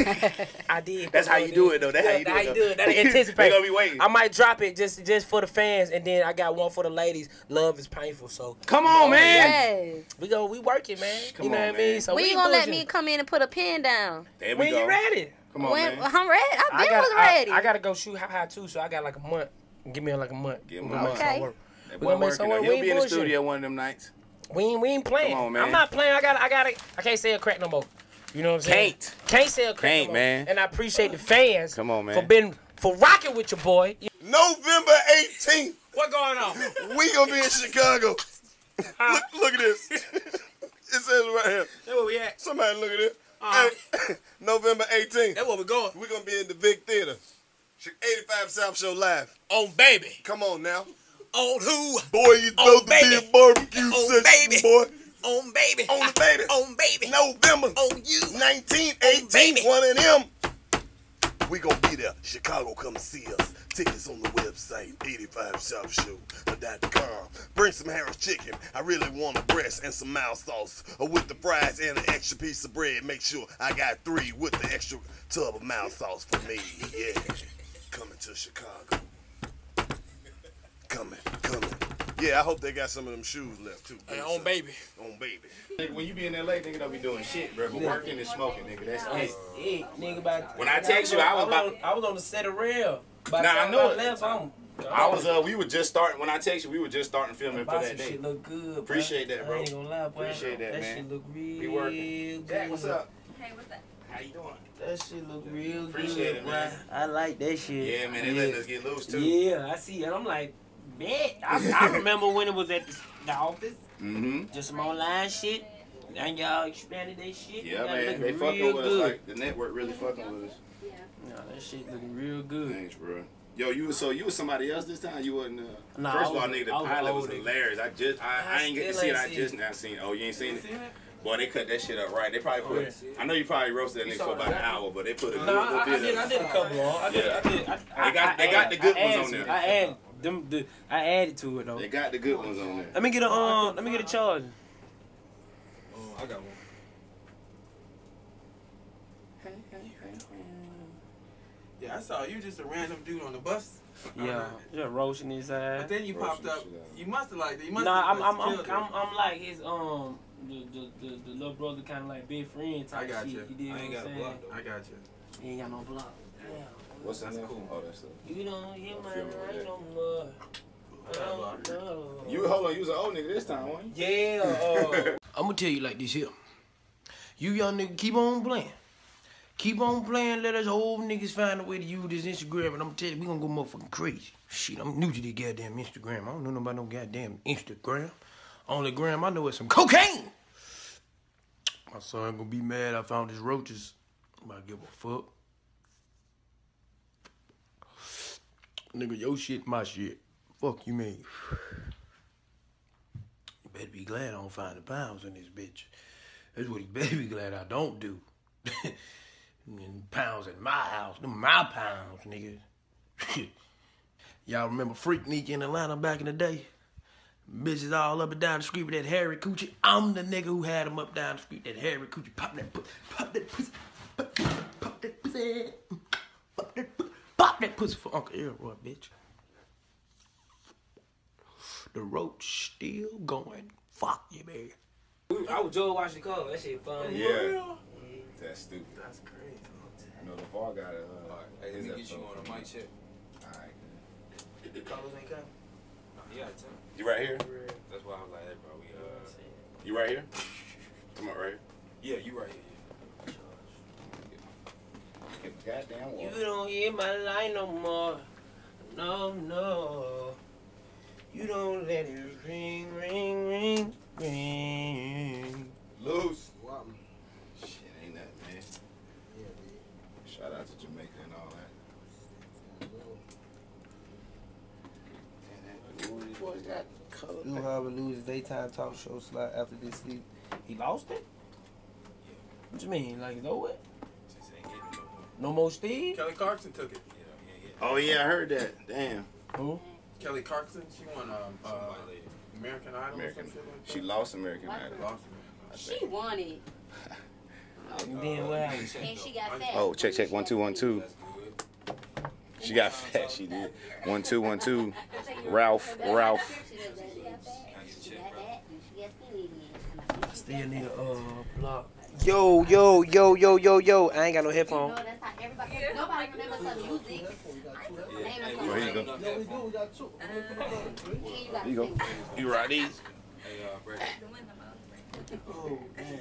I did. That's how you do it, though. That's how you do it, though. That's anticipate. They gonna be waiting. I might drop it just just for the fans, and then I got one for the ladies. Love is painful, so Come on, man. Yes. we go. We working, man. Come you know on, what I mean? man. So When we you gonna let bullshitting. me come in and put a pen down? There we When go. you ready? Come on, When man. I'm ready. I've I been got. was I, ready. I gotta go shoot how high too, so I got like a month. Give me like a month. Give him We a gonna month. make some Okay. work. That We boy gonna make working, some though. work. He'll We ain't be in the bullshit. studio one of them nights. We ain't, we ain't playing. Come on, man. I'm not playing. I got. I got. I can't say a crack no more. You know what I'm saying? Can't. Can't say a crack Can't, no more. man. And I appreciate the fans. Come on, man. For being for rocking with your boy. November eighteenth, What going on? we gonna be in Chicago. Look, look at this. It says right here. That's where we at. Somebody look at it. Uh-huh. Hey, November eighteenth. That's where we going. We're gonna be in the Vic Theater. eighty-five South Show Live. On baby. Come on now. On who? Boy, you Oh, supposed to be baby. a barbecue Oh, section, baby. boy. On baby. On the baby. On baby. November On you. nineteen, Oh, eighteen, baby. one of them. We gonna be there. Chicago, come see us. Tickets on the website, eighty-five south show dot com. Bring some Harris chicken. I really want a breast and some mild sauce. Or with the fries and an extra piece of bread. Make sure I got three with the extra tub of mild sauce for me. Yeah. Coming to Chicago. Coming, coming. Yeah, I hope they got some of them shoes left too. Hey, on baby. On baby. Nigga, when you be in L A, nigga don't be doing shit, bro. But working and smoking, nigga. That's it. Hey, nigga, about When I text you, I was about- on, I was on the set of real. By the Nah, I time know I it. left home. I was uh, we were just starting. When I text you, we were just starting filming for Bought that some day. shit look good. Bro. Appreciate that, bro. I ain't gonna lie, boy. Appreciate that, That man. shit look real We working. good. Jack, what's up? Hey, what's that? How you doing? That shit look real Appreciate good, it, bro. man. I like that shit. Yeah, man. They letting us get loose too. Yeah, I see it. I'm like, man, I, I remember when it was at the, the office, Mm-hmm. just some online shit. And y'all expanded that shit. Yeah, Now man. looking They real fucking with us. good. Like the network really fucking with us. Nah, that shit looking real good. Thanks, bro. Yo, you was so you was somebody else this time. You wasn't. Uh, Nah, first I of all, was- nigga, the I was pilot was old nigga. hilarious. I just, I, I, I ain't get to still see it. ain't I seen just it. now seen it. Oh, you ain't seen it? seen it? Boy, they cut that shit up right. They probably put. yeah. I know you probably roasted that nigga saw for about an that? hour, but they put a good No, little I, I, bit did. I of. did a couple on. I did. Yeah. I did. I, They got- I, they got add- the good I ones added on to- there. I added them. The, I added to it though. They got the good ones on there. Let me get a um. Let me get a charge. Oh, I got one. Yeah, I saw you just a random dude on the bus. Yeah, just roasting his But ass. then you popped up. You must have liked it. You must Nah, have I'm I'm I'm, killed it. I'm I'm like his um the the, the, the little brother kind of like big friend type I got shit. you. You did I ain't what got I'm a saying? block though. I got you. He ain't got no block. Damn. What's that? That's cool. Oh, that's stuff. You know him I man, feel I that. ain't no mud. I don't know. You hold on. You was an old nigga this time, wasn't you? Yeah. Uh, I'm gonna tell you like this here. You young nigga keep on playing. Keep on playing, let us old niggas find a way to use this Instagram, and I'm gonna tell you, we gonna go motherfucking crazy. Shit, I'm new to this goddamn Instagram. I don't know nothing about no goddamn Instagram. Only gram I know is some cocaine. My son gonna be mad I found his roaches. I'm about to give a fuck. Nigga, your shit, my shit. Fuck you mean? You better be glad I don't find the pounds in this bitch. That's what he better be glad I don't do. And pounds in my house. Them my pounds, nigga. Y'all remember Freaknik in Atlanta back in the day? Bitches all up and down the street with that hairy coochie. I'm the nigga who had them up down the street, that hairy coochie. Pop that pussy, pop that pussy, pop, pop that pussy, pop that pussy, pop that pussy for Uncle Elroy, bitch. The roach still going. Fuck you, man. I was Joe watching the call. That shit fun. Yeah. That's stupid. That's crazy. You know, the bar got a. Uh, Hey, let his me get you episode on a coming mic up. check. Alright. The callers ain't coming. You gotta tell me. You right here? That's why I was like, hey, bro, we, uh... You right here? Come on, right Yeah, you right here. here. Get the goddamn water. You don't hear my line no more. No, no. You don't let it ring, ring, ring, ring. Loose. Shit, ain't nothing, man. Shout out to Jamaica and all that. Ooh, these boys got color. Lou Harvey lose daytime talk show slot after this season. He lost it? What you mean? Like it's over? Just ain't getting no more. No more Steve? Kelly Clarkson took it. Yeah, yeah, yeah. Oh, yeah, I heard that. Damn. Who? Kelly Clarkson, she won um, uh, Somebody lady. American Idol American. or some shit like that. She lost American What? Idol. lost I She think. won it, And then what happened? and she got fat. Oh, check, check. One, two, one, two. That's good. She got fat. She did. One, two, one, two. Ralph. Ralph. She got that, and she got skinny again. Still need a uh block. Yo, yo, yo, yo, yo, yo. I ain't got no You headphone. know, that's how everybody. Nobody remembers her music. Yeah, Name hey, her we Here you ain't go. enough that phone. And you got Here you go. sing. You right these? Hey, uh, Brad. Oh, man.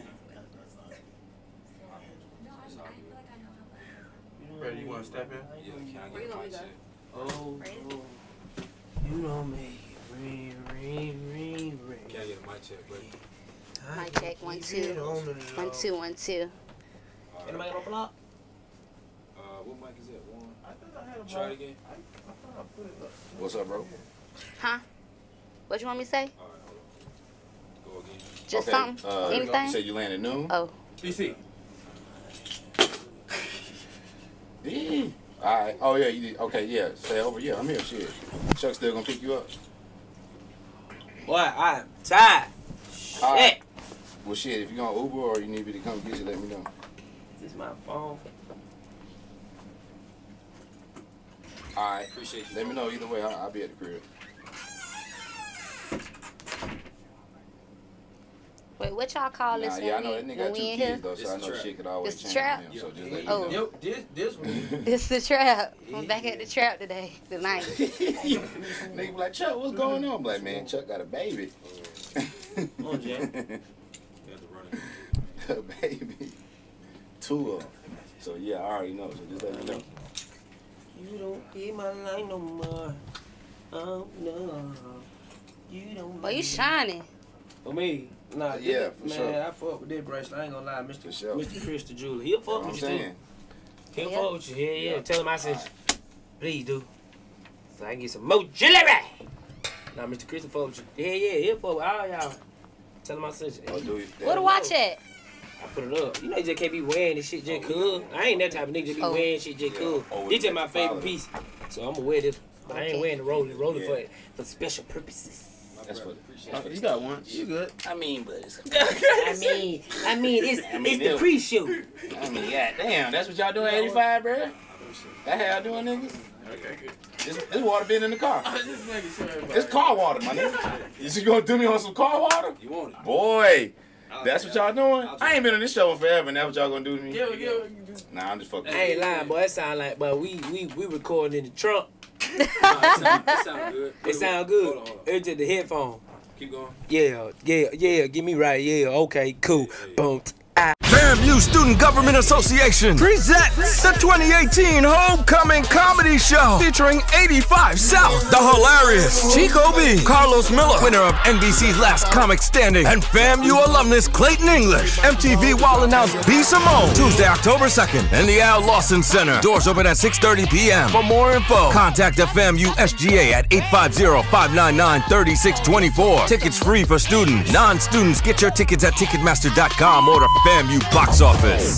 Ready, you want to step in? Yeah, can I get a mic check? Oh, oh. You don't make it ring, ring, ring, ring. Can I get a mic check, Brad? Mic check, one, two. One, two, one, two. Anybody got a block? Uh, what mic is that? One. I think I had a Try it again. I, I thought I put it up. What's up, bro? Huh? What you want me to say? All right, hold on. Go again. Just Okay, something? uh, You Anything? said you landed noon? Oh. B C. Damn. All right. Oh, yeah. You did. Okay, yeah. Stay over. Yeah, I'm here. Shit. Chuck still gonna pick you up. Boy, I'm tired. All right. Shit. Well, shit, if you're gonna Uber or you need me to come get you, let me know. This is my phone. All right. Appreciate you. Let me know either way. I'll, I'll be at the crib. Wait, what y'all call Nah, this yeah, I when know we, that nigga when got we two in kids, here? though, so It's I a know trap. shit could always It's a change trap? on him. So just Yeah. let Oh. me know. Yo, this, this one. It's the trap. I'm back at the trap today, tonight. Nigga be like, Chuck, what's going on? I'm like, man, Chuck got a baby. Come on, Jack. You have to run it. A baby. Two of them. So, yeah, I already know. So just let me know. You don't hear my line no more. Oh, no. You don't. Boy, you shining. For me? Nah, Yeah, this- for man, sure. I fuck with this bracelet. I ain't gonna lie, Mister For sure. Mister Chris the jeweler. He'll fuck I'm with you saying. too. He'll Yeah. fuck with you. Yeah, yeah. Tell him I said, please do. So I can get some more jewelry. Nah, Mister Chris will fuck with you. Yeah, yeah. He'll fuck with all y'all. Tell him I said, Oh, do you? Where to watch at? I put it up. You know, you just can't be wearing this shit just cool. I ain't that type of nigga just be Oh. wearing shit just cool. Oh, This just my follow favorite it. piece. So I'm gonna wear this. But I ain't Okay. wearing the roller. Roller Yeah. for for special purposes. That's what. Appreciate it. You got one. You good. I mean, but it's. I mean, I mean, it's I mean, it's the it- pre-show. I mean, god damn, that's what y'all doing at eighty-five, bro? That how y'all doing, niggas? Okay, good. This, this water been in the car. I was just making sure everybody. It's car water, my nigga. You just gonna do me on some car water? You want it? Boy, I'll- that's what y'all doing? I'll- I ain't been on this show in forever, and that's what y'all gonna do to me? Give it, give it. Nah, I'm just fucking I ain't lying, boy. It sound like, but we we we recording in the trunk. Nah, it sound, it sound good. It sound good. Hold on, hold on. It's just the headphone. Keep going. Yeah, yeah, yeah. Get me right. Yeah, okay, cool. Yeah, yeah. Boom. Fam FAMU Student Government Association presents the twenty eighteen Homecoming Comedy Show featuring eighty-five South, the hilarious Chico B, Carlos Miller, winner of N B C's Last Comic Standing, and FAMU alumnus Clayton English. M T V will announce B. Simone Tuesday, October second in the Al Lawson Center. Doors open at six thirty p.m. For more info, contact the FAMU S G A at eight five zero, five nine nine, three six two four. Tickets free for students. Non-students, get your tickets at Ticketmaster dot com or the FAMU box office.